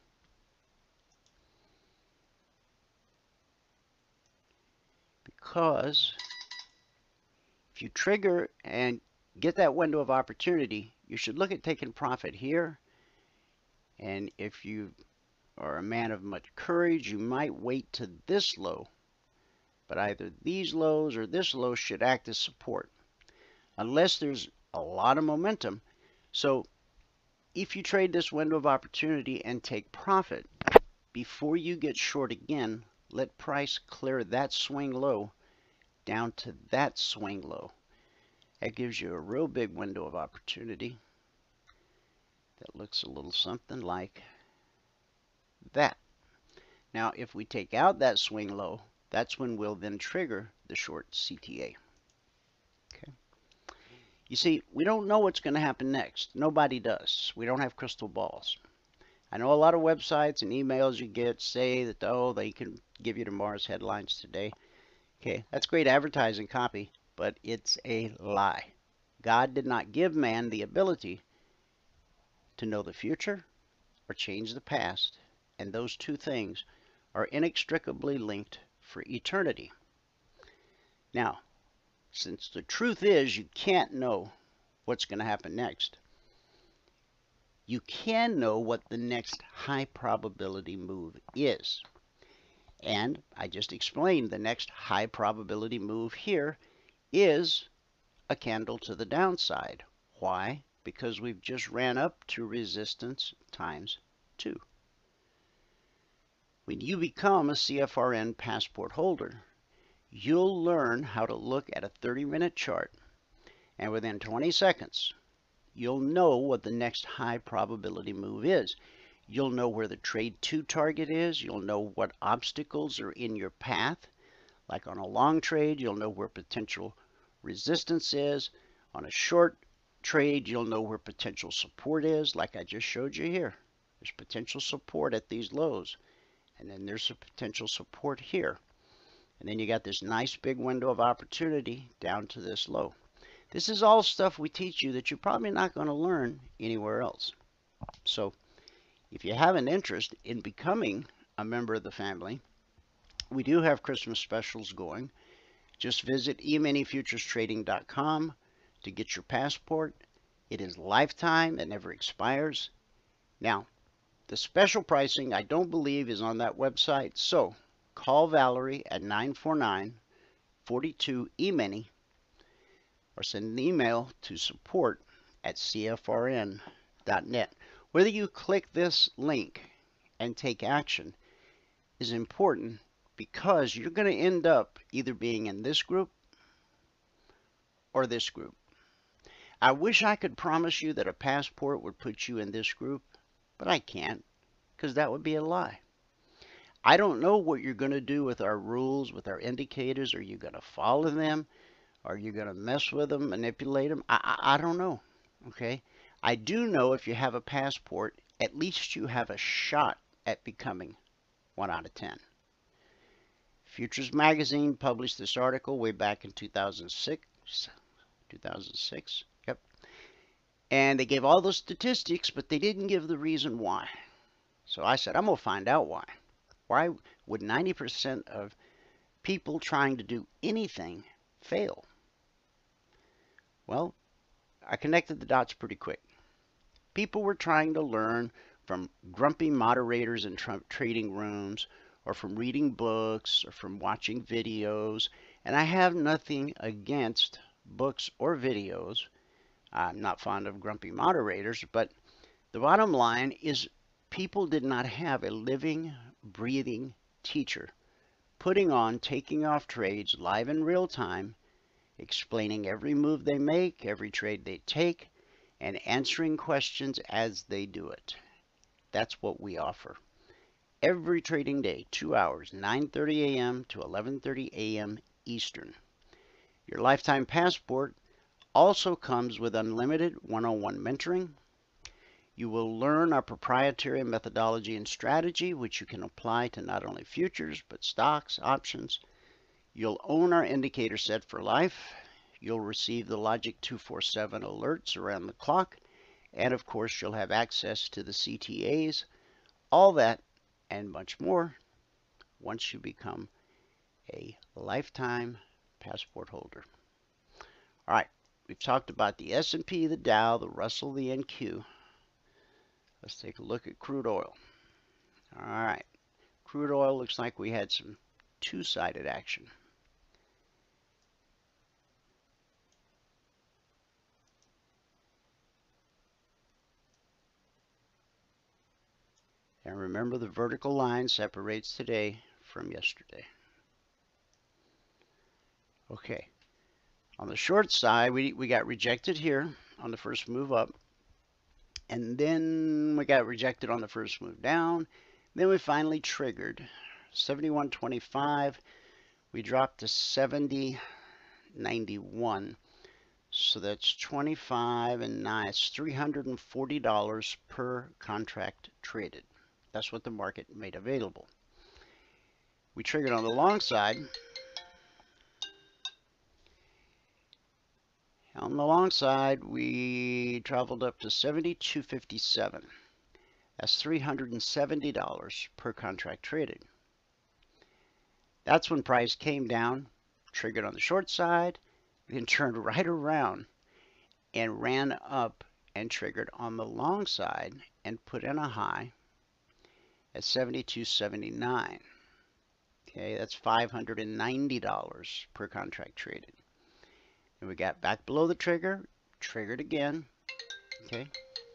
Because if you trigger and get that window of opportunity, you should look at taking profit here. And if you are a man of much courage, you might wait to this low. But either these lows or this low should act as support, unless there's a lot of momentum. So if you trade this window of opportunity and take profit, before you get short again, let price clear that swing low down to that swing low. That gives you a real big window of opportunity that looks a little something like that. Now, if we take out that swing low, that's when we'll then trigger the short CTA. Okay. You see, we don't know what's going to happen next. Nobody does. We don't have crystal balls. I know a lot of websites and emails you get say that, oh, they can give you tomorrow's headlines today. Okay, that's great advertising copy, but it's a lie. God did not give man the ability to know the future or change the past, and those two things are inextricably linked for eternity. Now, since the truth is you can't know what's going to happen next, you can know what the next high probability move is. And I just explained the next high probability move here is a candle to the downside. Why? because we've just ran up to resistance times 2. When you become a CFRN passport holder, you'll learn how to look at a 30-minute chart, and within 20 seconds, you'll know what the next high probability move is. You'll know where the trade 2 target is. You'll know what obstacles are in your path. Like on a long trade, you'll know where potential resistance is. On a short trade, you'll know where potential support is, like I just showed you here. There's potential support at these lows, and then there's a potential support here. And then you got this nice big window of opportunity down to this low. This is all stuff we teach you that you're probably not going to learn anywhere else. So if you have an interest in becoming a member of the family, we do have Christmas specials going. Just visit eminifuturestrading.com to get your passport. It is lifetime. It never expires. Now, the special pricing I don't believe is on that website, so call Valerie at 949-42-EMINI or send an email to support@cfrn.net. Whether you click this link and take action is important, because you're going to end up either being in this group or this group. I wish I could promise you that a passport would put you in this group, but I can't, because that would be a lie. I don't know what you're going to do with our rules, with our indicators. Are you going to follow them? Are you going to mess with them, manipulate them? I don't know, okay? I do know if you have a passport, at least you have a shot at becoming 1 out of 10. Futures Magazine published this article way back in 2006. Yep. And they gave all those statistics, but they didn't give the reason why. So I said, I'm going to find out why. Why would 90% of people trying to do anything fail? Well, I connected the dots pretty quick. People were trying to learn from grumpy moderators in trading rooms, or from reading books, or from watching videos. And I have nothing against books or videos. I'm not fond of grumpy moderators, but the bottom line is people did not have a living, breathing teacher taking off trades live in real time, explaining every move they make, every trade they take, and answering questions as they do it. That's what we offer. Every trading day, 2 hours, 9:30 a.m. to 11:30 a.m. Eastern. Your lifetime passport also comes with unlimited one-on-one mentoring. You will learn our proprietary methodology and strategy, which you can apply to not only futures, but stocks, options. You'll own our indicator set for life. You'll receive the Logic 247 alerts around the clock. And of course, you'll have access to the CTAs. All that and much more once you become a lifetime passport holder. All right, we've talked about the S&P, the Dow, the Russell, the NQ. Let's take a look at crude oil. All right, crude oil looks like we had some two-sided action. And remember, the vertical line separates today from yesterday. Okay, on the short side, we got rejected here on the first move up. And then we got rejected on the first move down. Then we finally triggered 71.25. We dropped to 70.91. So that's 25 and 9. It's $340 per contract traded. That's what the market made available. We triggered on the long side. On the long side, we traveled up to 72.57. That's $370 per contract traded. That's when price came down, triggered on the short side, then turned right around and ran up and triggered on the long side and put in a high at 72.79. Okay, that's $590 per contract traded. And we got back below the trigger, triggered again, Okay.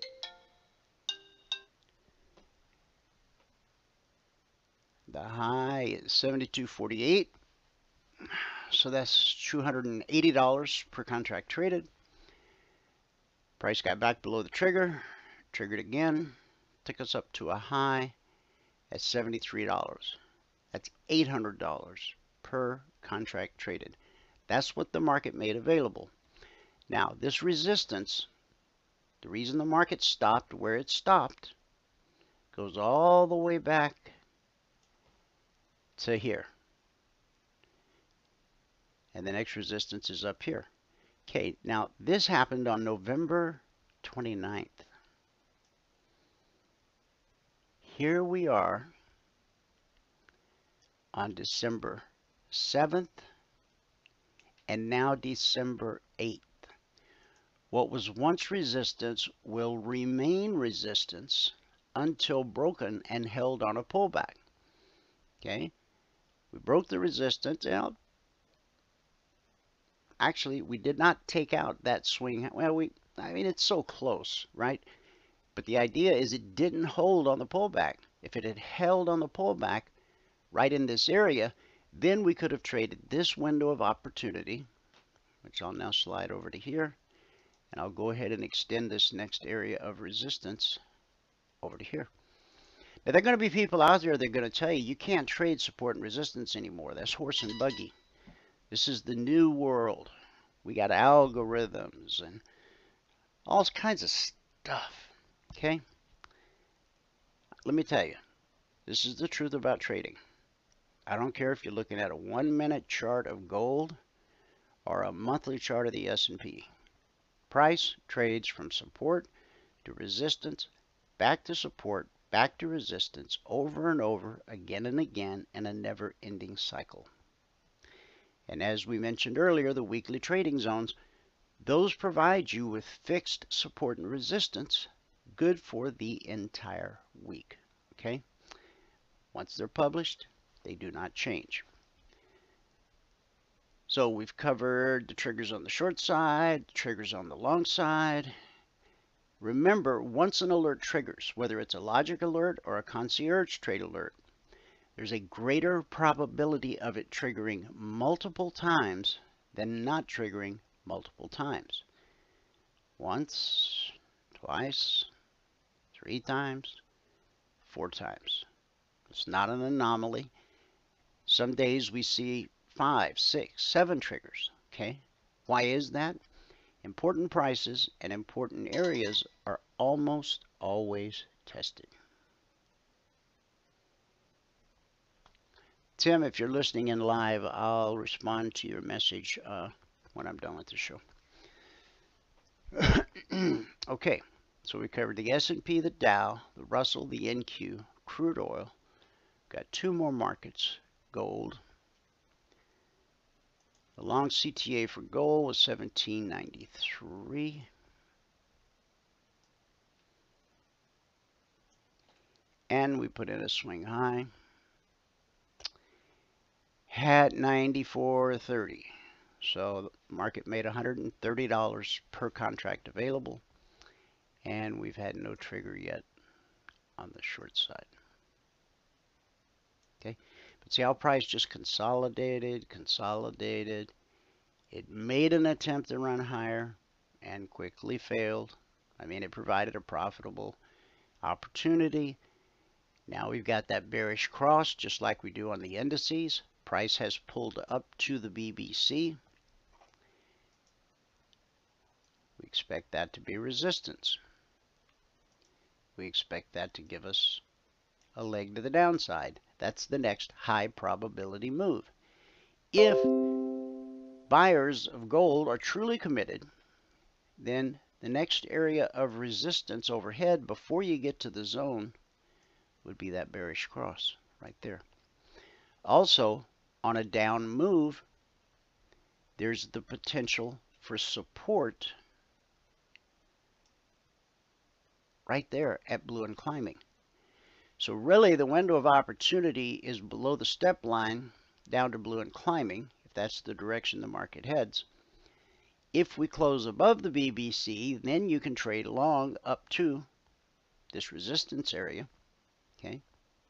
The high is 72.48. So that's $280 per contract traded. Price got back below the trigger, triggered again, took us up to a high at $73. That's $800 per contract traded. That's what the market made available. Now, this resistance, the reason the market stopped where it stopped, goes all the way back to here. And the next resistance is up here. Okay, now this happened on November 29th. Here we are on December 7th and now December 8th. What was once resistance will remain resistance until broken and held on a pullback. Okay, we broke the resistance out. Actually, we did not take out that swing. Well, I mean, it's so close, right? But the idea is it didn't hold on the pullback. If it had held on the pullback right in this area, then we could have traded this window of opportunity, which I'll now slide over to here. And I'll go ahead and extend this next area of resistance over to here. Now, there are going to be people out there that are going to tell you, you can't trade support and resistance anymore. That's horse and buggy. This is the new world. We got algorithms and all kinds of stuff. Okay? Let me tell you, this is the truth about trading. I don't care if you're looking at a 1-minute chart of gold or a monthly chart of the S&P. Price trades from support to resistance, back to support, back to resistance, over and over, again and again, in a never-ending cycle. And as we mentioned earlier, the weekly trading zones, those provide you with fixed support and resistance, good for the entire week. Okay? Once they're published, they do not change. So we've covered the triggers on the short side, the triggers on the long side. Remember, once an alert triggers, whether it's a logic alert or a concierge trade alert, there's a greater probability of it triggering multiple times than not triggering multiple times. Once, twice, 3 times, 4 times. It's not an anomaly. Some days we see 5, 6, 7 triggers. Okay? Why is that? Important prices and important areas are almost always tested. Tim, if you're listening in live, I'll respond to your message when I'm done with the show. Okay, so we covered the S&P, the Dow, the Russell, the NQ, crude oil. Got 2 more markets, gold. The long CTA for gold was 1793. And we put in a swing high. Had 94.30. So the market made $130 per contract available. And we've had no trigger yet on the short side. Okay, but see how price just consolidated. It made an attempt to run higher and quickly failed. I mean, it provided a profitable opportunity. Now we've got that bearish cross just like we do on the indices. Price has pulled up to the BBC. We expect that to be resistance. We expect that to give us a leg to the downside. That's the next high probability move. If buyers of gold are truly committed, then the next area of resistance overhead before you get to the zone would be that bearish cross right there. Also, on a down move, there's the potential for support right there at blue and climbing. So really the window of opportunity is below the step line down to blue and climbing, if that's the direction the market heads. If we close above the BBC, then you can trade long up to this resistance area. Okay.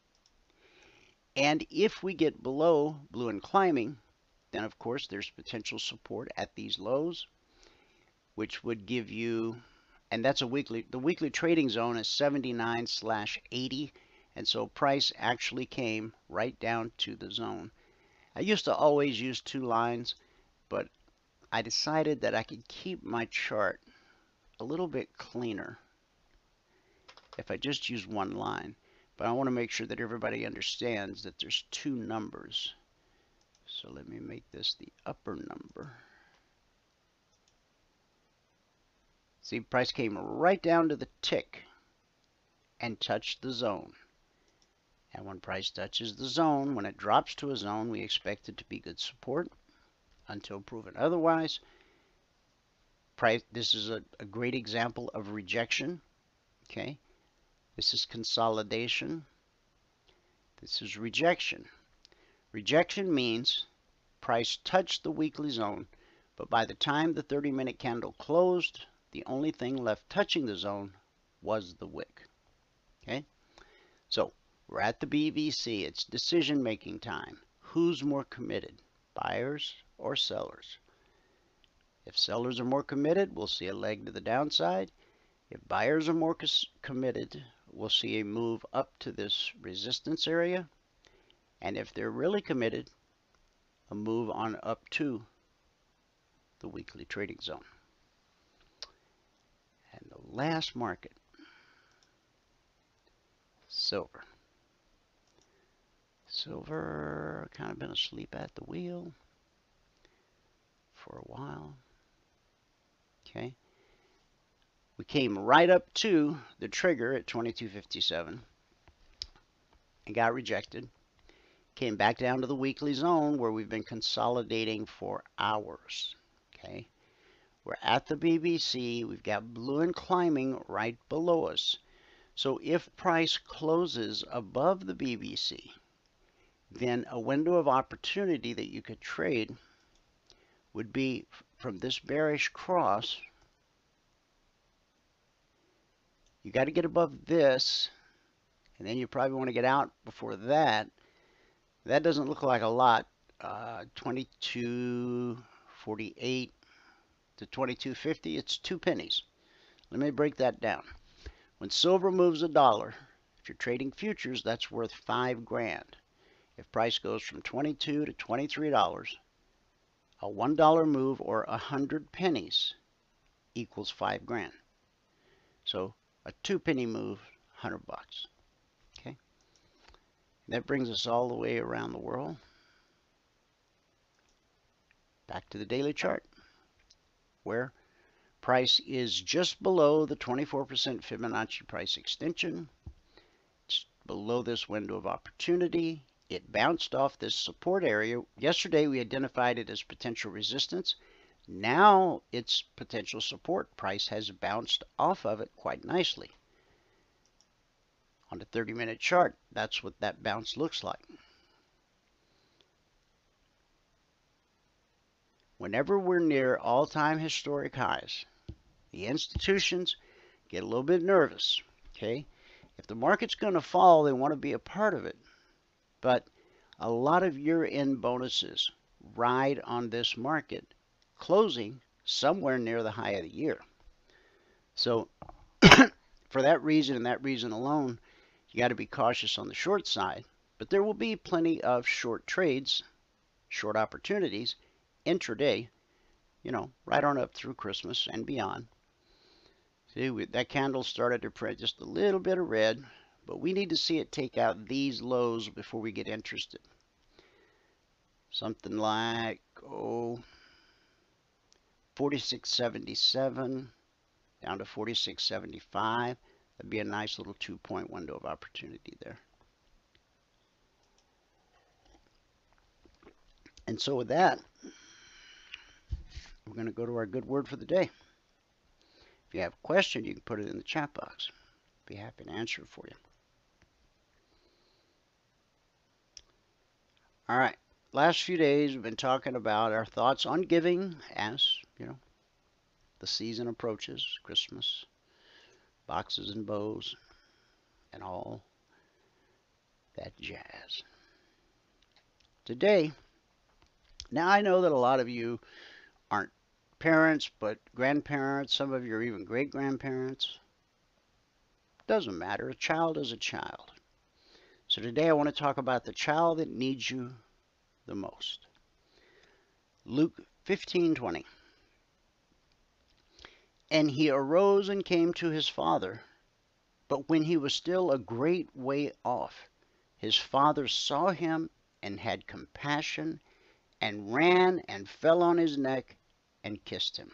And if we get below blue and climbing, then of course there's potential support at these lows, which would give you, and that's a weekly, the weekly trading zone is 79/80, and so price actually came right down to the zone. I used to always use 2 lines, but I decided that I could keep my chart a little bit cleaner if I just use 1 line. But I want to make sure that everybody understands that there's 2 numbers. So let me make this the upper number. See, price came right down to the tick and touched the zone. And when price touches the zone, when it drops to a zone, we expect it to be good support until proven otherwise. Price, this is a great example of rejection. Okay. This is consolidation. This is rejection. Rejection means price touched the weekly zone, but by the time the 30-minute candle closed, the only thing left touching the zone was the wick. Okay? So, we're at the BBC. It's decision-making time. Who's more committed, buyers or sellers? If sellers are more committed, we'll see a leg to the downside. If buyers are more committed, we'll see a move up to this resistance area. And if they're really committed, a move on up to the weekly trading zone. And the last market, silver. Silver kind of been asleep at the wheel for a while. Okay. We came right up to the trigger at 22.57 and got rejected. Came back down to the weekly zone where we've been consolidating for hours. Okay. We're at the BBC. We've got blue and climbing right below us. So if price closes above the BBC, then a window of opportunity that you could trade would be from this bearish cross. You got to get above this, and then you probably want to get out before that. That doesn't look like a lot. 22.48 to 22.50, it's 2 pennies. Let me break that down. When silver moves $1, if you're trading futures, that's worth 5 grand. If price goes from 22 to $23, a $1 move or 100 pennies equals 5 grand. So a 2 penny move, 100 bucks. Okay. That brings us all the way around the world. Back to the daily chart, where price is just below the 24% Fibonacci price extension. It's below this window of opportunity. It bounced off this support area. Yesterday we identified it as potential resistance. Now it's potential support. Price has bounced off of it quite nicely. On the 30-minute chart, that's what that bounce looks like. Whenever we're near all-time historic highs, the institutions get a little bit nervous. Okay? If the market's going to fall, they want to be a part of it. But a lot of year-end bonuses ride on this market closing somewhere near the high of the year. So for that reason and that reason alone, you got to be cautious on the short side. But there will be plenty of short trades, short opportunities, intraday, you know, right on up through Christmas and beyond. See, that candle started to print just a little bit of red, but we need to see it take out these lows before we get interested. Something like, 46.77 down to 46.75. That'd be a nice little 2-point window of opportunity there. And so with that, we're going to go to our good word for the day. If you have a question, you can put it in the chat box. Be happy to answer it for you. All right. Last few days, we've been talking about our thoughts on giving, as you know, the season approaches, Christmas, boxes and bows, and all that jazz. Today, now I know that a lot of you aren't parents, but grandparents, some of you are even great-grandparents. Doesn't matter, a child is a child. So today I want to talk about the child that needs you the most. Luke 15:20. And he arose and came to his father, but when he was still a great way off, his father saw him and had compassion and ran and fell on his neck and kissed him.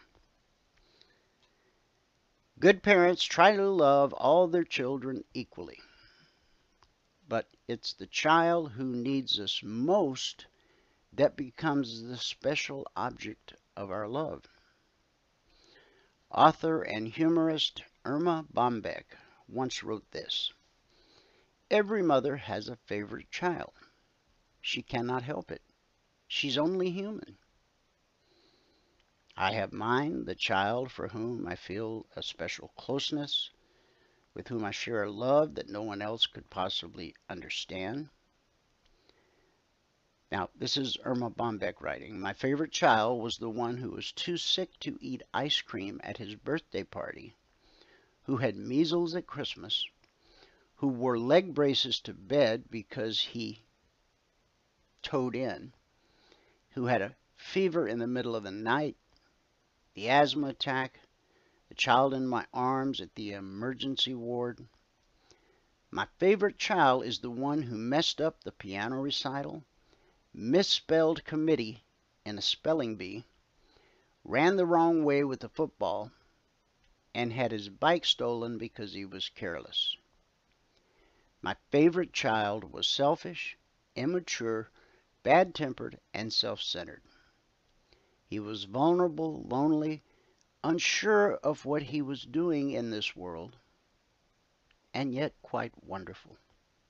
Good parents try to love all their children equally, but it's the child who needs us most that becomes the special object of our love. Author and humorist Erma Bombeck once wrote this: "Every mother has a favorite child. She cannot help it. She's only human. I have mine, the child for whom I feel a special closeness, with whom I share a love that no one else could possibly understand." Now, this is Erma Bombeck writing. "My favorite child was the one who was too sick to eat ice cream at his birthday party, who had measles at Christmas, who wore leg braces to bed because he toed in, who had a fever in the middle of the night, the asthma attack, the child in my arms at the emergency ward. My favorite child is the one who messed up the piano recital, misspelled committee in a spelling bee, ran the wrong way with the football, and had his bike stolen because he was careless. My favorite child was selfish, immature, bad-tempered, and self-centered. He was vulnerable, lonely, unsure of what he was doing in this world, and yet quite wonderful.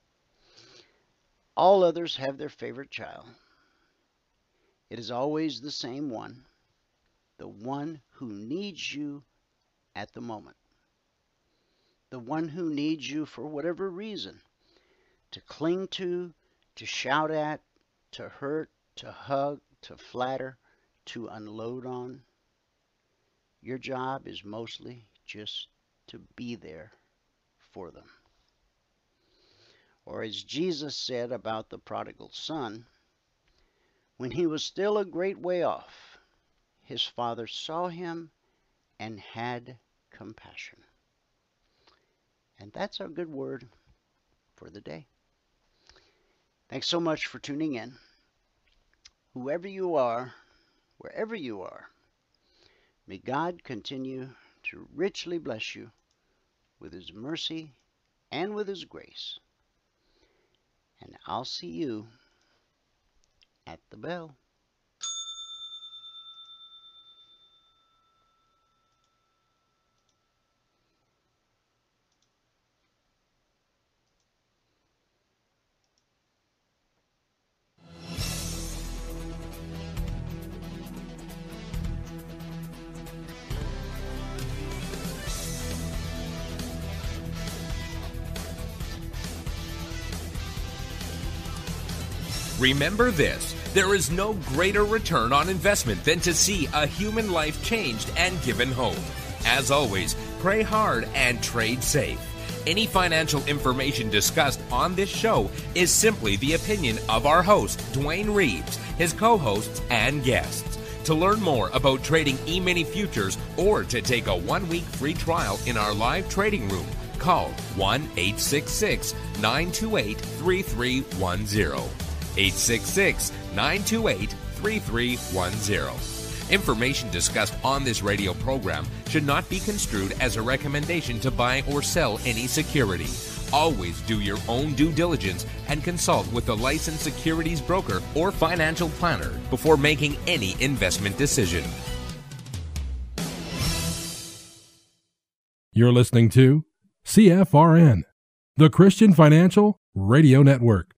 All others have their favorite child. It is always the same one, the one who needs you at the moment, the one who needs you for whatever reason, to cling to shout at, to hurt, to hug, to flatter, to unload on. Your job is mostly just to be there for them. Or as Jesus said about the prodigal son, when he was still a great way off, his father saw him and had compassion. And that's our good word for the day. Thanks so much for tuning in. Whoever you are, wherever you are, may God continue to richly bless you with His mercy and with His grace. And I'll see you at the bell. Remember this, there is no greater return on investment than to see a human life changed and given hope. As always, pray hard and trade safe. Any financial information discussed on this show is simply the opinion of our host, Dwayne Reeves, his co-hosts, and guests. To learn more about trading E-mini futures or to take a 1-week free trial in our live trading room, call 1-866-928-3310. 866-928-3310. Information discussed on this radio program should not be construed as a recommendation to buy or sell any security. Always do your own due diligence and consult with a licensed securities broker or financial planner before making any investment decision. You're listening to CFRN, the Christian Financial Radio Network.